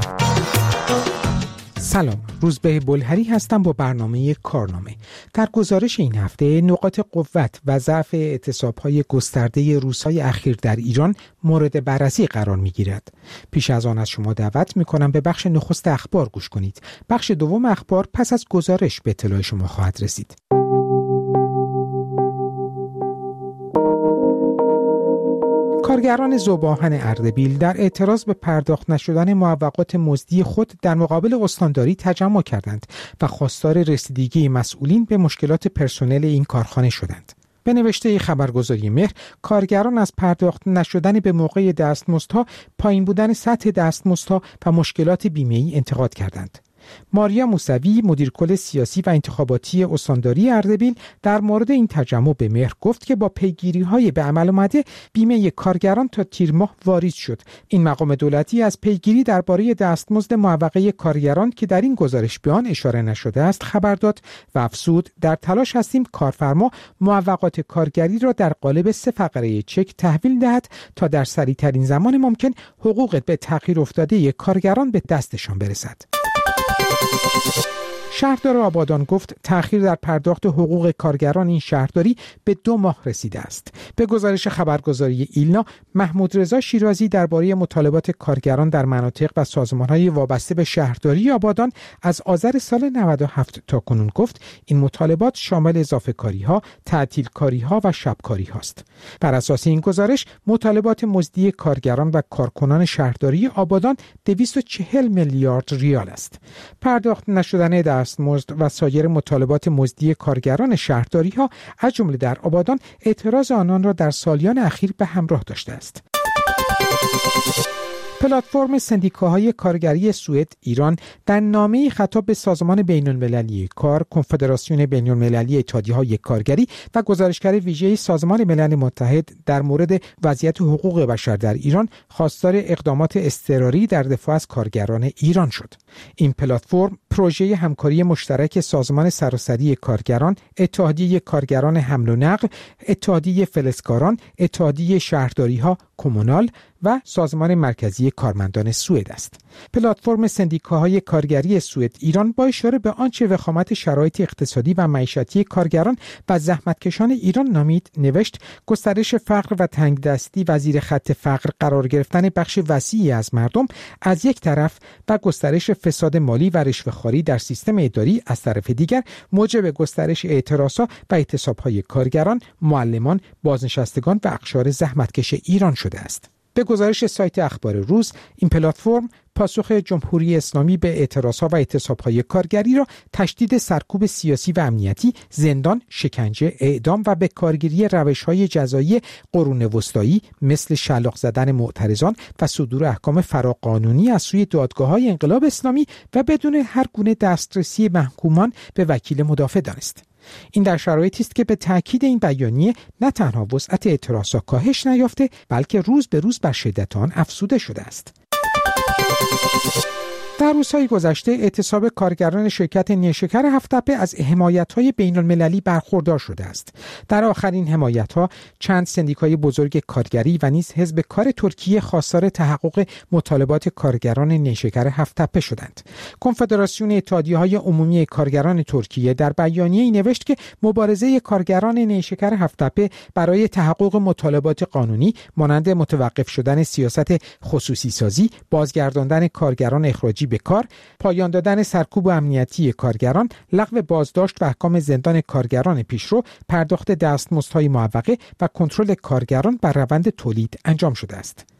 سلام، روزبه بلهری هستم با برنامه کارنامه. در گزارش این هفته نقاط قوت و ضعف اعتصاب‌های گسترده روزهای اخیر در ایران مورد بررسی قرار می‌گیرد. پیش از آن از شما دعوت می‌کنم به بخش نخست اخبار گوش کنید. بخش دوم اخبار پس از گزارش به اطلاع شما خواهد رسید. کارگران ذوب‌آهن اردبیل در اعتراض به پرداخت نشدن معوقات مزدی خود در مقابل استانداری تجمع کردند و خواستار رسیدگی مسئولین به مشکلات پرسنل این کارخانه شدند. به نوشته خبرگزاری مهر، کارگران از پرداخت نشدن به موقع دستمزدها، پایین بودن سطح دستمزدها و مشکلات بیمه‌ای انتقاد کردند. ماریا موسوی، مدیر کل سیاسی و انتخاباتی استانداری اردبیل، در مورد این تجمع به مهر گفت که با پیگیری‌های به عمل آمده بیمه کارگران تا تیر ماه واریز شد. این مقام دولتی از پیگیری درباره دستمزد معوقه کارگران که در این گزارش به آن اشاره نشده است خبر داد و افزود در تلاش هستیم کارفرما معوقات کارگری را در قالب سه فقره چک تحویل دهد تا در سریع‌ترین زمان ممکن حقوق به تأخیر افتاده کارگران به دستشان برسد. شهردار آبادان گفت تأخیر در پرداخت حقوق کارگران این شهرداری به دو ماه رسیده است. به گزارش خبرگزاری ایلنا، محمود رضا شیرازی درباره مطالبات کارگران در مناطق و سازمان‌های وابسته به شهرداری آبادان از آذر سال نود و هفت تا کنون گفت این مطالبات شامل اضافه کاری‌ها، تعطیل کاری‌ها و شبکاری هاست. بر اساس این گزارش مطالبات مزدی کارگران و کارکنان شهرداری آبادان دویست و چهل میلیارد ریال است. پرداخت نشدن دستمزد و سایر مطالبات مزدی کارگران شهرداری ها از جمله در آبادان اعتراض آنان را در سالیان اخیر به همراه داشته است. پلتفرم سندیکاهای کارگری سوئد ایران در نامه‌ای خطاب به سازمان بین‌المللی کار، کنفدراسیون بین‌المللی اتحادیه‌های کارگری و گزارشگر ویژه سازمان ملل متحد در مورد وضعیت حقوق بشر در ایران خواستار اقدامات اضطراری در دفاع از کارگران ایران شد. این پلتفرم پروژه همکاری مشترک سازمان سراسری کارگران، اتحادیه کارگران حمل و نقل، اتحادیه فلزکاران، اتحادیه شهرداری‌ها کمونال و سازمان مرکزی کارمندان سوئد است. پلتفرم سندیکاهای کارگری سوئد ایران با اشاره به آنچه وخامت شرایط اقتصادی و معیشتی کارگران و زحمتکشان ایران نامید نوشت گسترش فقر و تنگدستی و زیر خط فقر قرار گرفتن بخش وسیعی از مردم از یک طرف و گسترش فساد مالی و رشوه‌خواری در سیستم اداری از طرف دیگر موجب گسترش اعتراضات و اعتصاب‌های کارگران، معلمان، بازنشستگان و اقشار زحمتکش ایران شده است. به گزارش سایت اخبار روز، این پلتفرم پاسخ جمهوری اسلامی به اعتراضها و اعتصاب‌های کارگری را تشدید سرکوب سیاسی و امنیتی، زندان، شکنجه، اعدام و به کارگیری روش‌های جزایی قرون وسطایی مثل شلاق زدن معترضان و صدور احکام فراقانونی از سوی دادگاه‌های انقلاب اسلامی و بدون هر گونه دسترسی محکومان به وکیل مدافع دانست. این در شرایطی است که به تأکید این بیانیه نه تنها وسعت اعتراضات کاهش نیافته بلکه روز به روز بر شدت آن افزوده شده است. در روزهای گذشته اعتصاب کارگران شرکت نیشکر هفت‌تپه از حمایت‌های بین‌المللی برخوردار شده است. در آخرین حمایت‌ها چند سندیکای بزرگ کارگری و نیز حزب کار ترکیه خواستار تحقق مطالبات کارگران نیشکر هفت‌تپه شدند. کنفدراسیون اتحادیه‌های عمومی کارگران ترکیه در بیانیه‌ای نوشت که مبارزه کارگران نیشکر هفت‌تپه برای تحقق مطالبات قانونی مانند متوقف شدن سیاست خصوصی سازی، بازگرداندن کارگران اخراجی به کار، پایان دادن سرکوب امنیتی کارگران، لغو بازداشت و احکام زندان کارگران پیشرو، پرداخت دستمزدهای معوقه و کنترل کارگران بر روند تولید انجام شده است.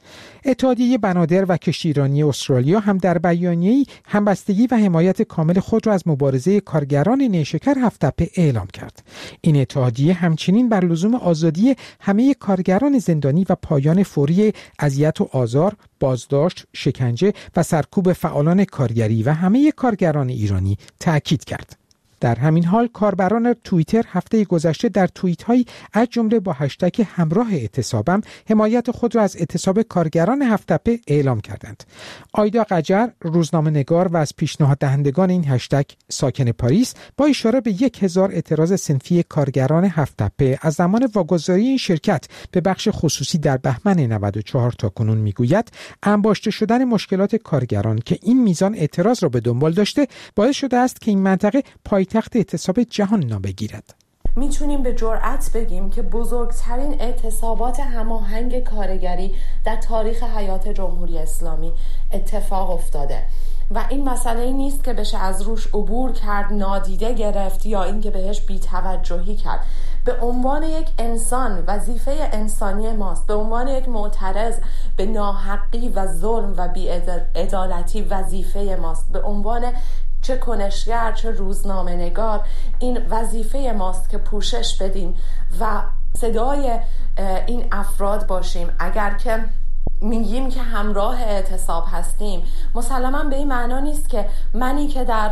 اتحادیه بنادر و کشتیرانی استرالیا هم در بیانیه‌ای همبستگی و حمایت کامل خود را از مبارزه کارگران نیشکر هفت‌تپه اعلام کرد. این اتحادیه همچنین بر لزوم آزادی همه کارگران زندانی و پایان فوری اذیت و آزار، بازداشت، شکنجه و سرکوب فعالان کارگری و همه کارگران ایرانی تأکید کرد. در همین حال کاربران توییتر هفته گذشته در توییت‌هایی از جمله با هشتگ همراه اعتصابم حمایت خود را از اعتصاب کارگران هفت‌تپه اعلام کردند. آیدا قجر، روزنامه‌نگار و از پیشنهاد دهندگان این هشتگ ساکن پاریس، با اشاره به یک هزار اعتراض صنفی کارگران هفت‌تپه از زمان واگذاری این شرکت به بخش خصوصی در بهمن نود و چهار تا کنون میگوید انباشته شدن مشکلات کارگران که این میزان اعتراض را به دنبال داشته باعث شده است که این منطقه پای تخت اعتصاب جهان نام بگیرد. میتونیم به جرئت بگیم که بزرگترین اعتصابات هماهنگ کارگری در تاریخ حیات جمهوری اسلامی اتفاق افتاده و این مسئله ای نیست که بشه از روش عبور کرد، نادیده گرفت یا اینکه بهش بی‌توجهی کرد. به عنوان یک انسان وظیفه انسانی ماست، به عنوان یک معترض به ناحقی و ظلم و بی‌عدالتی وظیفه ماست، به عنوان چه کنشگر چه روزنامه نگار این وظیفه ماست که پوشش بدیم و صدای این افراد باشیم. اگر که میگیم که همراه اعتصاب هستیم، مسلماً به این معنا نیست که منی که در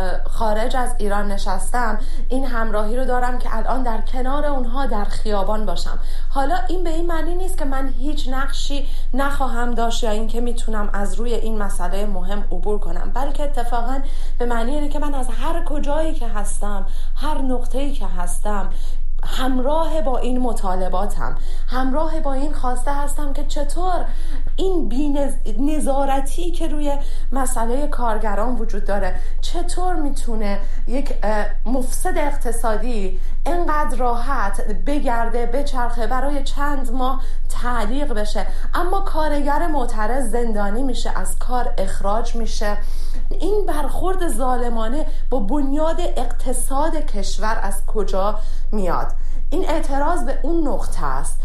خارج از ایران نشستم این همراهی رو دارم که الان در کنار اونها در خیابان باشم. حالا این به این معنی نیست که من هیچ نقشی نخواهم داشت یا این که میتونم از روی این مسئله مهم عبور کنم، بلکه اتفاقاً به معنی اینه که من از هر کجایی که هستم، هر نقطه‌ای که هستم، همراه با این مطالباتم، همراه با این خواسته هستم که چطور این بی‌نظارتی که روی مسئله کارگران وجود داره چطور میتونه یک مفسد اقتصادی اینقدر راحت بگرده بچرخه برای چند ماه تعلیق بشه، اما کارگر معترض زندانی میشه، از کار اخراج میشه. این برخورد ظالمانه با بنیاد اقتصاد کشور از کجا میاد؟ این اعتراض به اون نقطه است.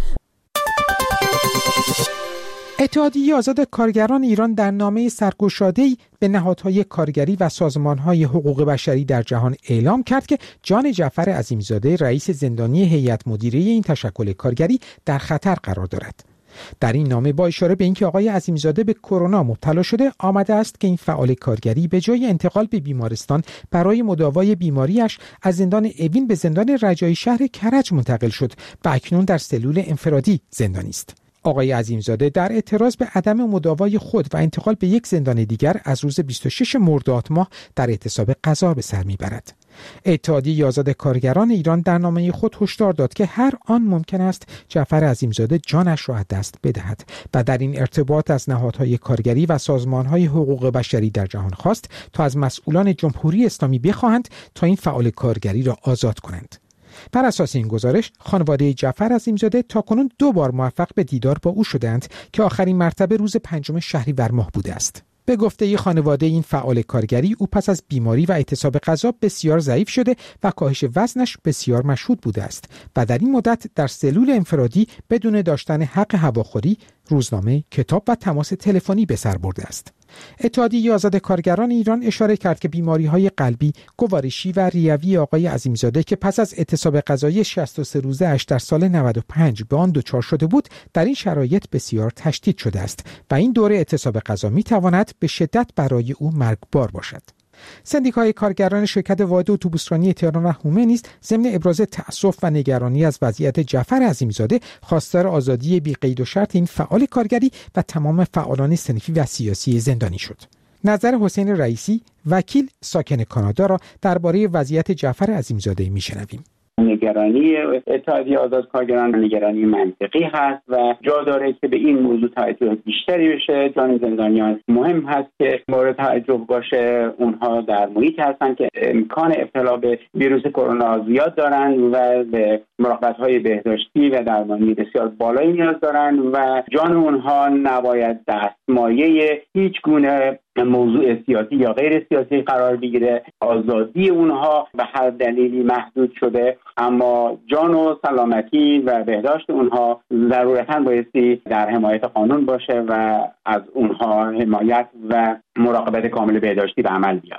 اتحادیه آزاد کارگران ایران در نامه سرگشاده‌ای به نهادهای کارگری و سازمانهای حقوق بشری در جهان اعلام کرد که جان جعفر عظیمی‌زاده رئیس زندانی هیئت مدیره این تشکل کارگری در خطر قرار دارد. در این نامه با اشاره به اینکه آقای عظیمی‌زاده به کرونا مبتلا شده آمده است که این فعال کارگری به جای انتقال به بیمارستان برای مداوای بیماریش از زندان اوین به زندان رجایی شهر کرج منتقل شد و اکنون در سلول انفرادی زندانی است. آقای عظیمی‌زاده در اعتراض به عدم مداوای خود و انتقال به یک زندان دیگر از روز بیست و شش مرداد ماه در اعتصاب قضا به سر میبرد. اتحادیه آزاد کارگران ایران در نامه خود هشدار داد که هر آن ممکن است جعفر عظیمی‌زاده جانش را از دست بدهد و در این ارتباط از نهادهای کارگری و سازمانهای حقوق بشری در جهان خواست تا از مسئولان جمهوری اسلامی بخواهند تا این فعال کارگری را آزاد کنند. بر اساس این گزارش خانواده جعفر عظیمی‌زاده تاکنون دو بار موفق به دیدار با او شدند که آخرین مرتبه روز پنجم شهریور ماه بوده است. به گفته خانواده این فعال کارگری او پس از بیماری و اعتصاب غذا بسیار ضعیف شده و کاهش وزنش بسیار مشهود بوده است و در این مدت در سلول انفرادی بدون داشتن حق هواخوری، روزنامه، کتاب و تماس تلفنی به سر برده است. اتحادیه آزاد کارگران ایران اشاره کرد که بیماری‌های قلبی، گوارشی و ریوی آقای عظیمی‌زاده که پس از اعتصاب غذایی شصت و سه روزه اش در سال نود و پنج به آن دچار شده بود، در این شرایط بسیار تشدید شده است و این دوره اعتصاب غذا می‌تواند به شدت برای او مرگبار باشد. سندیکای کارگران شرکت واحد اتوبوسرانی تهران و هومه نیز ضمن ابراز تأسف و نگرانی از وضعیت جعفر عظیمی‌زاده خواستار آزادی بی قید و شرط این فعال کارگری و تمام فعالان صنفی و سیاسی زندانی شد. نظر حسین رئیسی، وکیل ساکن کانادا را درباره وضعیت جعفر عظیمی‌زاده میشنویم. نگرانی اتحادیه آزاد کارگران نگرانی منطقی هست و جا داره که به این موضوع توجه بیشتری بشه. جان زندانیان مهم هست که مورد توجه باشه. اونها در محیط هستن که امکان ابتلا به ویروس کرونا زیاد دارن و به مراقبت‌های بهداشتی و درمانی بسیار بالایی نیاز دارن و جان اونها نباید دستمایه هیچ گونه موضوع سیاسی یا غیر سیاسی قرار بگیره. آزادی اونها به هر دلیلی محدود شده، اما اما جان و سلامتی و بهداشت اونها ضرورتاً بایستی در حمایت قانون باشه و از اونها حمایت و مراقبت کامل بهداشتی به عمل بیاد.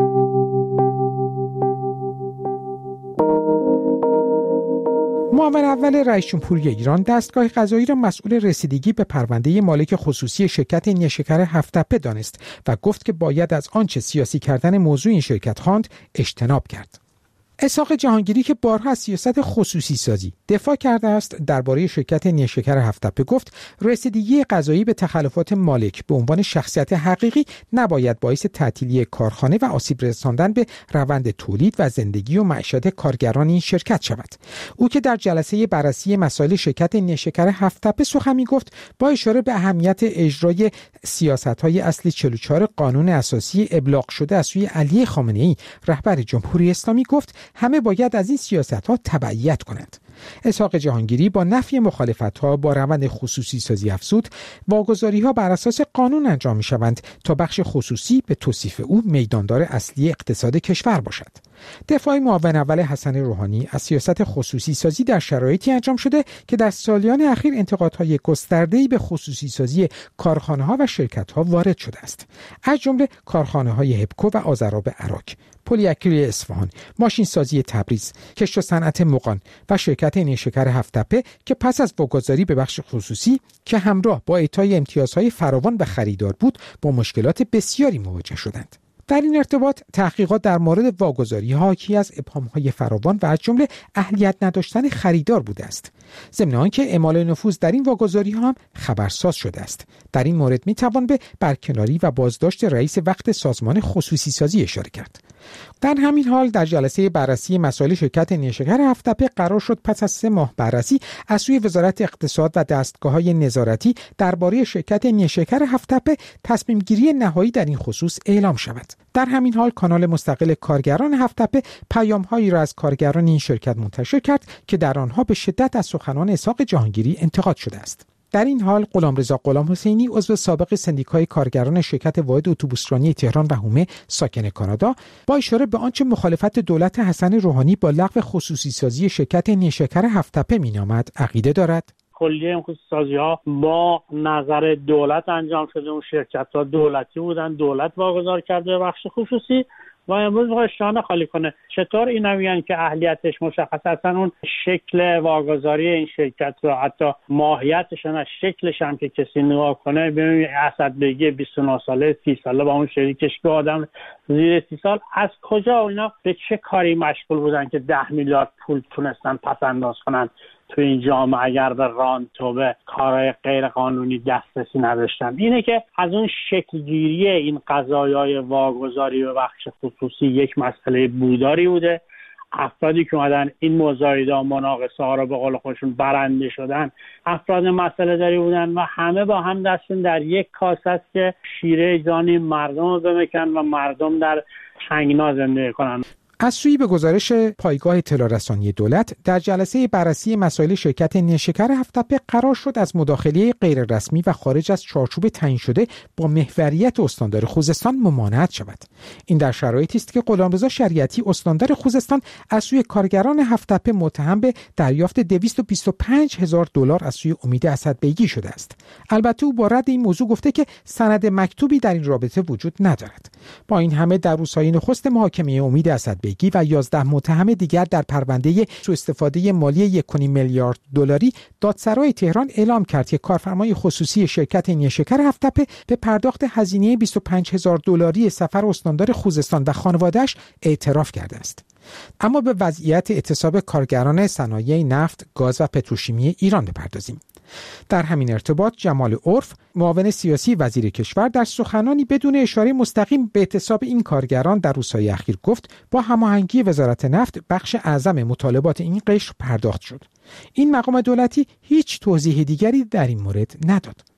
معاون اول رئیس جمهوری ایران دستگاه قضایی را مسئول رسیدگی به پرونده مالک خصوصی شرکت نیشکر هفت‌تپه دانست و گفت که باید از آنچه سیاسی کردن موضوع این شرکت خواند اجتناب کرد. اسحاق جهانگیری که بارها از سیاست خصوصی سازی دفاع کرده است، درباره شرکت نیشکر هفت‌تپه گفت رسیدگی قضایی به تخلفات مالک به عنوان شخصیت حقیقی نباید باعث تعطیلی کارخانه و آسیب رساندن به روند تولید و زندگی و معیشت کارگران این شرکت شود. او که در جلسه بررسی مسائل شرکت نیشکر هفت‌تپه سخن می‌گفت، با اشاره به اهمیت اجرای سیاست‌های اصل چهل و چهار قانون اساسی ابلاغ شده از سوی علی خامنه‌ای رهبر جمهوری اسلامی گفت همه باید از این سیاست‌ها تبعیت کنند. اسحاق جهانگیری با نفی مخالفت‌ها با روند خصوصی سازی افزود، واگذاری‌ها بر اساس قانون انجام می‌شوند تا بخش خصوصی به توصیف او میداندار اصلی اقتصاد کشور باشد. دفاع معاون اول حسن روحانی از سیاست خصوصی سازی در شرایطی انجام شده که در سالیان اخیر انتقادهای گسترده‌ای به خصوصی سازی کارخانه‌ها و شرکت‌ها وارد شده است، از جمله کارخانه‌های هپکو و آذراب عراق، پلی‌اکریل اصفهان، ماشین سازی تبریز، کشت و صنعت مغان و شرکت نیشکر هفت‌تپه که پس از واگذاری به بخش خصوصی که همراه با اعطای امتیازهای فراوان به خریدار بود با مشکلات بسیاری مواجه شدند. در این ارتباط تحقیقات در مورد واگذاری ها حاکی از ابهام‌های فراوان و از جمله اهلیت نداشتن خریدار بوده است، ضمن آنکه اعمال نفوذ در این واگذاری ها هم خبرساز شده است. در این مورد می توان به برکناری و بازداشت رئیس وقت سازمان خصوصی سازی اشاره کرد. در همین حال در جلسه بررسی مسائل شرکت نیشکر هفت‌تپه قرار شد پس از سه ماه بررسی از سوی وزارت اقتصاد و دستگاه‌های نظارتی درباره شرکت نیشکر هفت‌تپه تصمیم گیری نهایی در این خصوص اعلام شود. در همین حال کانال مستقل کارگران هفت‌تپه پیام‌هایی را از کارگران این شرکت منتشر کرد که در آنها به شدت از سخنان اسحاق جهانگیری انتقاد شده است. در این حال غلامرضا غلام حسینی عضو سابق سندیکای کارگران شرکت واحد اتوبوسرانی تهران و هومه ساکن کانادا با اشاره به آنچه مخالفت دولت حسن روحانی با لغو خصوصی سازی شرکت نیشکر هفت‌تپه مینامد عقیده دارد. کلیه این خصوصی سازی ها با نظر دولت انجام شده، اون شرکت ها دولتی بودن، دولت واگذار کرده به بخش خصوصی و امروز میخواد شانه خالی کنه. چطور اینا میگن که اهلیتش مشخص هستن، اون شکل واگذاری این شرکت رو حتی ماهیتش نه شکلش هم که کسی نگاه کنه ببینید اسد بگی بیست و نه ساله سی ساله با اون شریکش که آدم زیر سی سال از کجا اینا به چه کاری مشغول بودن که ده میلیارد پول تونستن پس انداز کنن تو این جامعه اگر به رانت و به کارهای غیر قانونی دسترسی نداشتن. اینه که از اون شکلگیری این قضایای واگذاری به بخش خصوصی یک مسئله بوداری بوده. افرادی که اومدن این مزایده و مناقصه ها رو به قول خودشون برنده شدن افراد مسئله داری بودن و همه با هم دستشون در یک کاسه است که شیره جانی مردم رو بمکن و مردم در تنگنا زندگی کنن. از سوی به گزارش پایگاه اطلاع رسانی دولت در جلسه بررسی مسائل شرکت نیشکر هفت‌تپه قرار شد از مداخله غیررسمی و خارج از چارچوب تعیین شده با محوریت استاندار خوزستان ممانعت شود. این در شرایطی است که غلامرضا شریعتی استاندار خوزستان از سوی کارگران هفت‌تپه متهم به دریافت دویست و بیست و پنج هزار دلار از سوی امید اسدبیگی شده است. البته او با رد این موضوع گفته که سند مکتوبی در این رابطه وجود ندارد. با این همه در روزهای نخست محاکمه امید اسدبیگی و یازده متهم دیگر در پرونده سوء استفاده مالی یک و نیم میلیارد دلاری دادسرای تهران اعلام کرد که کارفرمای خصوصی شرکت نیشکر هفت‌تپه به پرداخت هزینه بیست و پنج هزار دلاری سفر استاندار خوزستان و خانواده‌اش اعتراف کرده است. اما به وضعیت اعتصاب کارگران صنایع نفت، گاز و پتروشیمی ایران بپردازیم. در همین ارتباط جمال عرف، معاون سیاسی وزیر کشور، در سخنانی بدون اشاره مستقیم به اعتصاب این کارگران در روزهای اخیر گفت با هماهنگی وزارت نفت بخش اعظم مطالبات این قشر پرداخت شد. این مقام دولتی هیچ توضیح دیگری در این مورد نداد.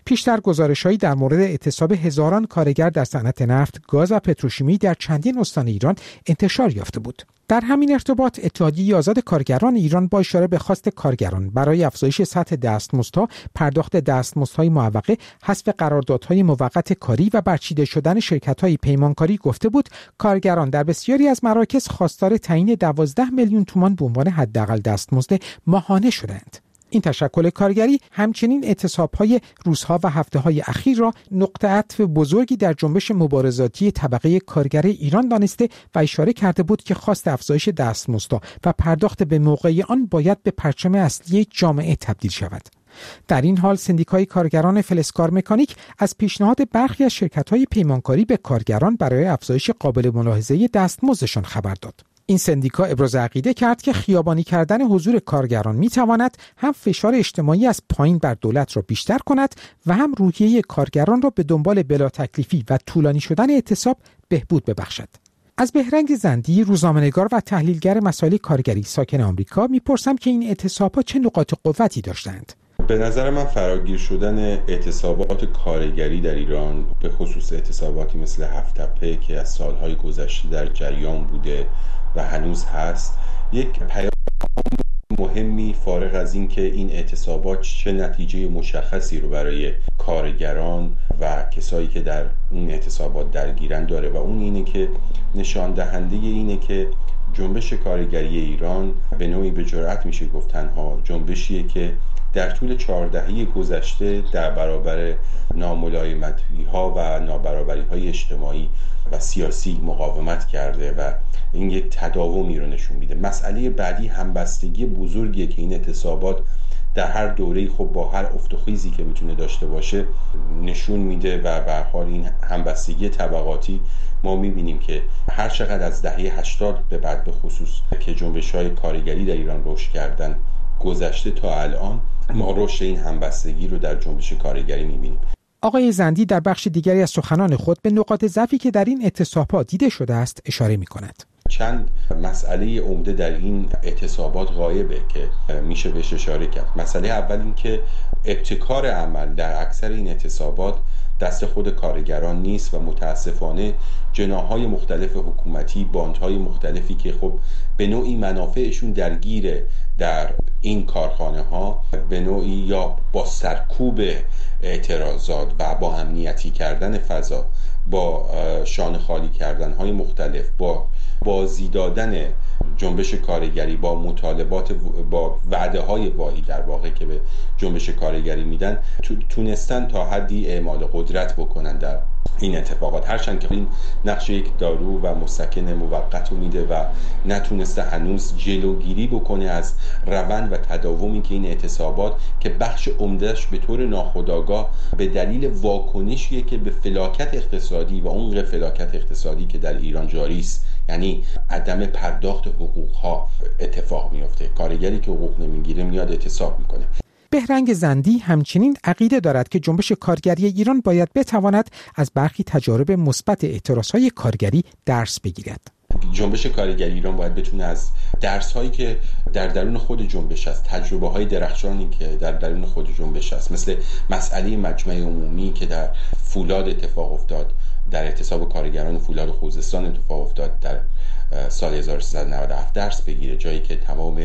پیشتر گزارش‌هایی در مورد اعتصاب هزاران کارگر در صنعت نفت، گاز و پتروشیمی در چندین استان ایران انتشار یافته بود. در همین ارتباط اتحادیه آزاد کارگران ایران با اشاره به خواست کارگران برای افزایش سطح دستمزدها، پرداخت دستمزدهای معوقه، حذف قراردادهای موقت کاری و برچیده شدن شرکت‌های پیمانکاری گفته بود کارگران در بسیاری از مراکز خواستار تعیین دوازده میلیون تومان به عنوان حداقل دستمزد ماهانه شدند. این تشکل کارگری همچنین اعتصاب‌های روزها و هفته‌های اخیر را نقطه عطف بزرگی در جنبش مبارزاتی طبقه کارگر ایران دانسته و اشاره کرده بود که خواست افزایش دستمزدها و پرداخت به موقع آن باید به پرچم اصلی جامعه تبدیل شود. در این حال سندیکای کارگران فلزکار مکانیک از پیشنهاد برخی از شرکت‌های پیمانکاری به کارگران برای افزایش قابل ملاحظه دستمزدشان خبر داد. این سندیکا ابراز عقیده کرد که خیابانی کردن حضور کارگران می‌تواند هم فشار اجتماعی از پایین بر دولت را بیشتر کند و هم روحیه کارگران را به دنبال بلا تکلیفی و طولانی شدن اعتصاب بهبود ببخشد. از بهرنگ زندی، روزنامه‌نگار و تحلیلگر مسائل کارگری ساکن آمریکا می‌پرسم که این اعتصاب‌ها چه نقاط قوتی داشتند. به نظر من فراگیر شدن اعتصابات کارگری در ایران، به خصوص اعتصاباتی مثل هفت تپه که از سالهای گذشته در جریان بوده و هنوز هست، یک پیام مهمی فارغ از این که این اعتصابات چه نتیجه مشخصی رو برای کارگران و کسایی که در اون اعتصابات درگیرن داره و اون اینه که نشان دهنده اینه که جنبش کارگری ایران به نوعی به جرئت میشه گفت تنها جنبشیه که در طول چهار دهه گذشته در برابر ناملایمتی‌ها و نابرابری‌های اجتماعی و سیاسی مقاومت کرده و این یک تداومی رو نشون میده. مسئله بعدی همبستگی بزرگیه که این اعتصابات در هر دوره‌ای خب با هر افت و خیزی که میتونه داشته باشه نشون میده و به هر حال این همبستگی طبقاتی ما میبینیم که هر چقدر از دهه هشتاد به بعد به خصوص که جنبش‌های کارگری در ایران رشد کردن گذشته تا الان ما رشد این همبستگی رو در جنبش کارگری میبینیم. آقای زندی در بخش دیگری از سخنان خود به نقاط ضعفی که در این اعتصاب‌ها دیده شده است اشاره می‌کند. چند مسئله عمده در این اعتصابات غایبه که میشه بهش اشاره کرد. مسئله اول این که ابتکار عمل در اکثر این اعتصابات دست خود کارگران نیست و متاسفانه جناح‌های مختلف حکومتی، باندهای مختلفی که خب به نوعی منافعشون درگیره در این کارخانه ها به نوعی یا با سرکوب اعتراضات و با امنیتی کردن فضا، با شانه خالی کردن های مختلف، با بازی دادن جنبش کارگری، با مطالبات، با وعده های واهی در واقع که به جنبش کارگری میدن، تونستن تا حدی اعمال قدرت بکنن در این اتفاقات، هرچند که این نقش یک دارو و مسکن موقت رو میده و نتونسته هنوز جلوگیری بکنه از روند و تداومی که این اعتصابات که بخش عمدهش به طور ناخودآگاه به دلیل واکنشیه که به فلاکت اقتصادی و اون فلاکت اقتصادی که در ایران جاری است، یعنی عدم پرداخت حقوق ها اتفاق میفته. کارگری که حقوق نمیگیره میاد اعتصاب میکنه. بهرنگ زندی همچنین عقیده دارد که جنبش کارگری ایران باید بتواند از برخی تجارب مثبت اعتراضهای کارگری درس بگیرد. جنبش کارگری ایران باید بتونه از درس هایی که در درون خود جنبش است، تجربه های درخشانی که در درون خود جنبش است، مثل مسئله مجمع عمومی که در فولاد اتفاق افتاد، در اعتصاب کارگران فولاد خوزستان اتفاق افتاد در سال هزار و سیصد و نود و هفت درس بگیره، جایی که تمام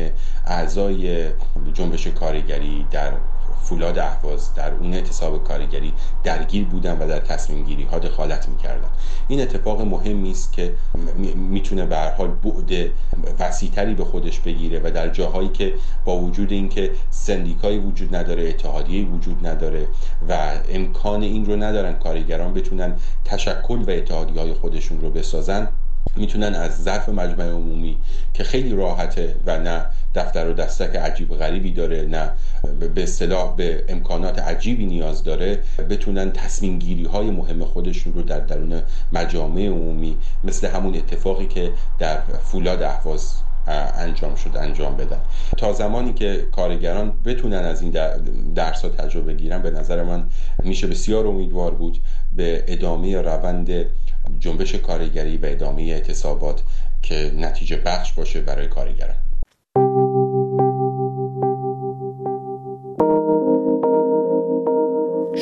اعضای جنبش کارگری در فولاد اهواز در اون اعتصاب کارگری درگیر بودن و در تصمیم گیری ها دخالت میکردن. این اتفاق مهمی است که میتونه به هر حال بعد وسیع‌تری به خودش بگیره و در جاهایی که با وجود اینکه سندیکایی وجود نداره، اتحادیه‌ای وجود نداره و امکان این رو ندارن کارگران بتونن تشکل و اتحادیه‌های خودشون رو بسازن، میتونن از ظرف مجمع عمومی که خیلی راحته و نه دفتر و دستک عجیب غریبی داره، نه به اصطلاح به امکانات عجیبی نیاز داره، بتونن تصمیم گیری های مهم خودشون رو در درون مجامع عمومی مثل همون اتفاقی که در فولاد اهواز انجام شد انجام بدن. تا زمانی که کارگران بتونن از این درس ها تجربه گیرن، به نظر من میشه بسیار امیدوار بود به ادامه روند جنبش کارگری و ادامه اعتصابات که نتیجه بخش باشه برای کارگران.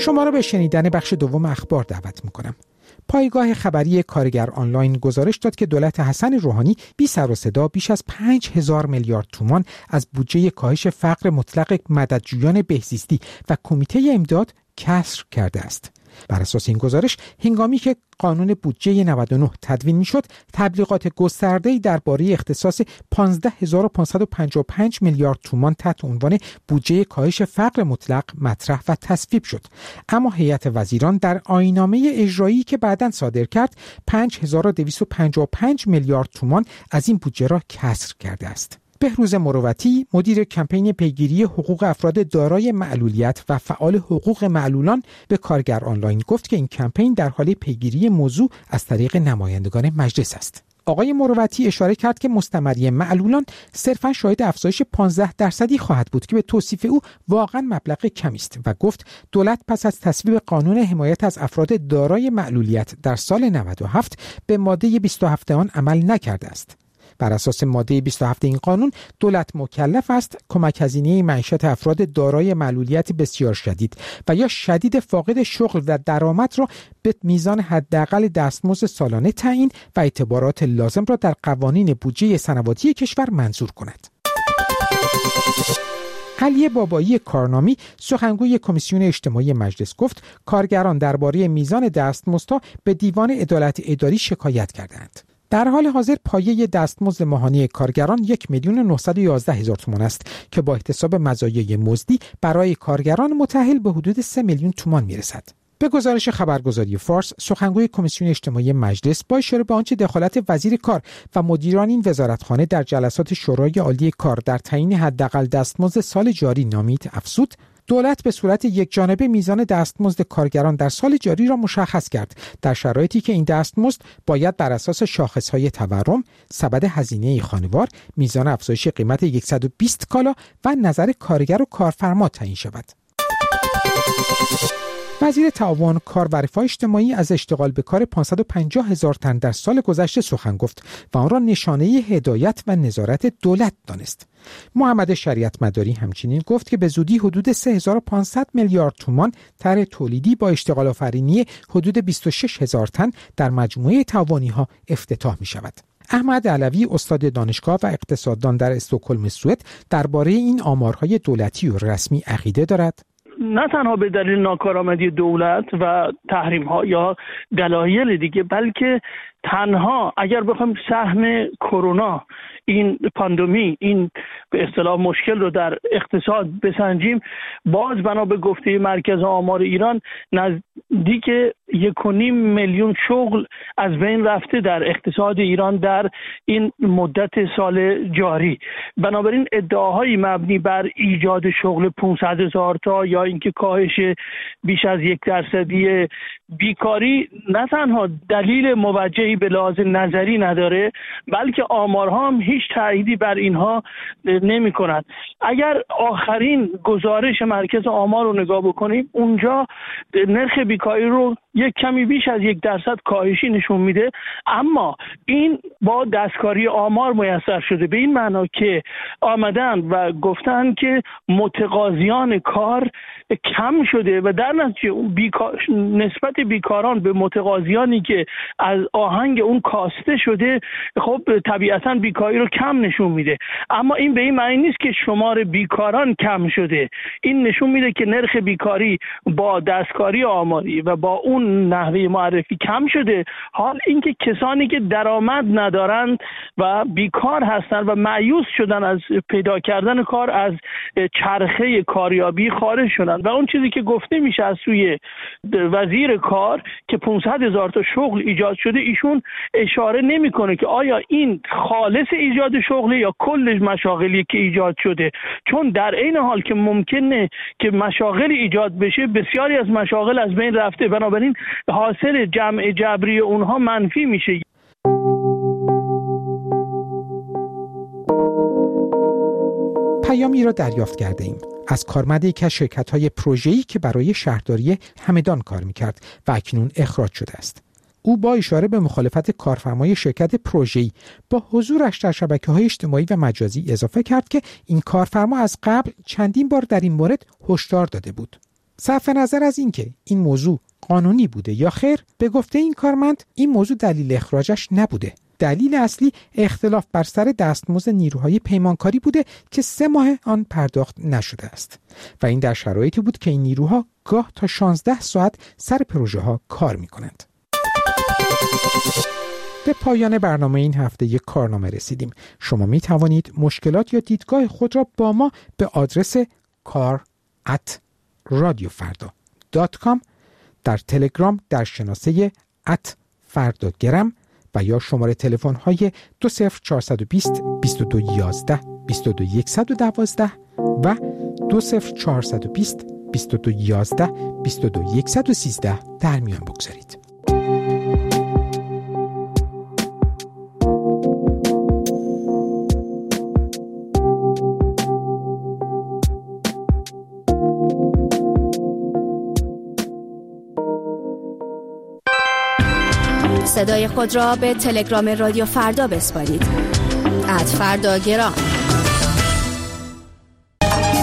شما را به شنیدن بخش دوم اخبار دعوت میکنم. پایگاه خبری کارگر آنلاین گزارش داد که دولت حسن روحانی بی سر و صدا بیش از پنج هزار میلیارد تومان از بودجه کاهش فقر مطلق مددجویان بهزیستی و کمیته امداد کسر کرده است. بر اساس این گزارش، هنگامی که قانون بودجه نود و نه تدوین میشد، تبلیغات گسترده‌ای درباره اختصاص پانزده هزار و پانصد و پنجاه و پنج میلیارد تومان تحت عنوان بودجه کاهش فقر مطلق مطرح و تصویب شد. اما هیئت وزیران در آیین‌نامه اجرایی که بعداً صادر کرد، پنج هزار و دویست و پنجاه و پنج میلیارد تومان از این بودجه را کسر کرده است. بهروز مروتی، مدیر کمپین پیگیری حقوق افراد دارای معلولیت و فعال حقوق معلولان، به کارگر آنلاین گفت که این کمپین در حال پیگیری موضوع از طریق نمایندگان مجلس است. آقای مروتی اشاره کرد که مستمری معلولان صرفاً شاهد افزایش پانزده درصدی خواهد بود که به توصیف او واقعاً مبلغ کمی است و گفت دولت پس از تصویب قانون حمایت از افراد دارای معلولیت در سال نود و هفت به ماده بیست و هفت آن عمل نکرده است. بر اساس ماده بیست و هفت این قانون، دولت مکلف است کمک هزینه معیشت افراد دارای معلولیت بسیار شدید و یا شدید فاقد شغل و درآمد را به میزان حداقل دستمزد سالانه تعیین و اعتبارات لازم را در قوانین بودجه سنواتی کشور منظور کند. علی بابایی کارنامی، سخنگوی کمیسیون اجتماعی مجلس، گفت کارگران درباره میزان دستمزدها به دیوان عدالت اداری شکایت کردند. در حال حاضر پایه دستمزد ماهانه کارگران یک میلیون و نهصد و یازده هزار تومان است که با احتساب مزایای مزدی برای کارگران متأهل به حدود سه میلیون تومان میرسد. به گزارش خبرگزاری فارس، سخنگوی کمیسیون اجتماعی مجلس با اشاره به آنچه دخالت وزیر کار و مدیران این وزارتخانه در جلسات شورای عالی کار در تعیین حداقل دستمزد سال جاری نامید، افزود دولت به صورت یکجانبه میزان دستمزد کارگران در سال جاری را مشخص کرد، در شرایطی که این دستمزد باید بر اساس شاخصهای تورم، سبد هزینه خانوار، میزان افزایش قیمت صد و بیست کالا و نظر کارگر و کارفرما تعیین شود. وزیر تعاون، کار و رفاه اجتماعی از اشتغال به کار پانصد و پنجاه هزار تن در سال گذشته سخن گفت و آن را نشانه هدایت و نظارت دولت دانست. محمد شریعت مداری همچنین گفت که به زودی حدود سه هزار و پانصد میلیارد تومان طرح تولیدی با اشتغال آفرینی حدود بیست و شش هزار تن در مجموعه تعاونی‌ها افتتاح می شود. احمد علوی، استاد دانشگاه و اقتصاددان در استکهلم سوئد، درباره این آمارهای دولتی و رسمی عقیده دارد. نه تنها به دلیل ناکارآمدی دولت و تحریم ها یا دلایل دیگه، بلکه تنها اگر بخوایم سهم کرونا، این پاندمی، این به اصطلاح مشکل رو در اقتصاد بسنجیم، باز بنا به گفته مرکز آمار ایران نزدیک یک و نیم میلیون شغل از بین رفته در اقتصاد ایران در این مدت سال جاری. بنابراین ادعاهای مبنی بر ایجاد شغل پانصد هزار تا یا اینکه کاهش بیش از یک درصدی بیکاری نه تنها دلیل موجهی به لحاظ نظری نداره، بلکه آمارها هم هیچ تأییدی بر اینها نمی کند. اگر آخرین گزارش مرکز آمار رو نگاه بکنیم، اونجا نرخ بیکاری رو یک کمی بیش از یک درصد کاهشی نشون میده، اما این با دستکاری آمار میسر شده، به این معنا که آمدن و گفتن که متقاضیان کار کم شده و در نتیجه بیکار... نسبت بیکاران به متقاضیانی که از آهنگ اون کاسته شده، خب طبیعتا بیکاری رو کم نشون میده. اما این به این معنی نیست که شمار بیکاران کم شده، این نشون میده که نرخ بیکاری با دستکاری آماری و با اون نحوه معرفی کم شده. حال اینکه کسانی که درآمد ندارند و بیکار هستند و مایوس شدن از پیدا کردن کار، از چرخه کاریابی خارج شدن و اون چیزی که گفته میشه از سوی وزیر کار که پانصد هزار تا شغل ایجاد شده، ایشون اشاره نمیکنه که آیا این خالص ایجاد شغل یا کل مشاغلی که ایجاد شده، چون در عین حال که ممکنه که مشاغل ایجاد بشه، بسیاری از مشاغل از بین رفته، بنابراین حاصل جمع جبری اونها منفی میشه. پیامی را دریافت کرده ایم از کارمند یکی از شرکت‌های پروژه‌ای که برای شهرداری همدان کار می‌کرد و اکنون اخراج شده است. او با اشاره به مخالفت کارفرمای شرکت پروژه‌ای با حضورش در شبکه‌های اجتماعی و مجازی اضافه کرد که این کارفرما از قبل چندین بار در این مورد هشدار داده بود. صرف نظر از اینکه این موضوع قانونی بوده یا خیر، به گفته این کارمند این موضوع دلیل اخراجش نبوده. دلیل اصلی اختلاف بر سر دستمزد نیروهای پیمانکاری بوده که سه ماه آن پرداخت نشده است و این در شرایطی بود که این نیروها گاه تا شانزده ساعت سر پروژه ها کار می کنند. به پایان برنامه این هفته یک کارنامه رسیدیم. شما می توانید مشکلات یا دیدگاه خود را با ما به آدرس کار ات رادیو فردا دات کام، در تلگرام در شناسه ات فردا گرم و یا شماره تلفن های دو صفر چهارصد و بیست بیست و دو یازده بیست و دو صد و دوازده و دو صفر چهارصد و بیست بیست و دو یازده بیست و دو صد و سیزده در میان بگذارید. صدای خود را به تلگرام رادیو فردا بسپارید. ات فردا گرام.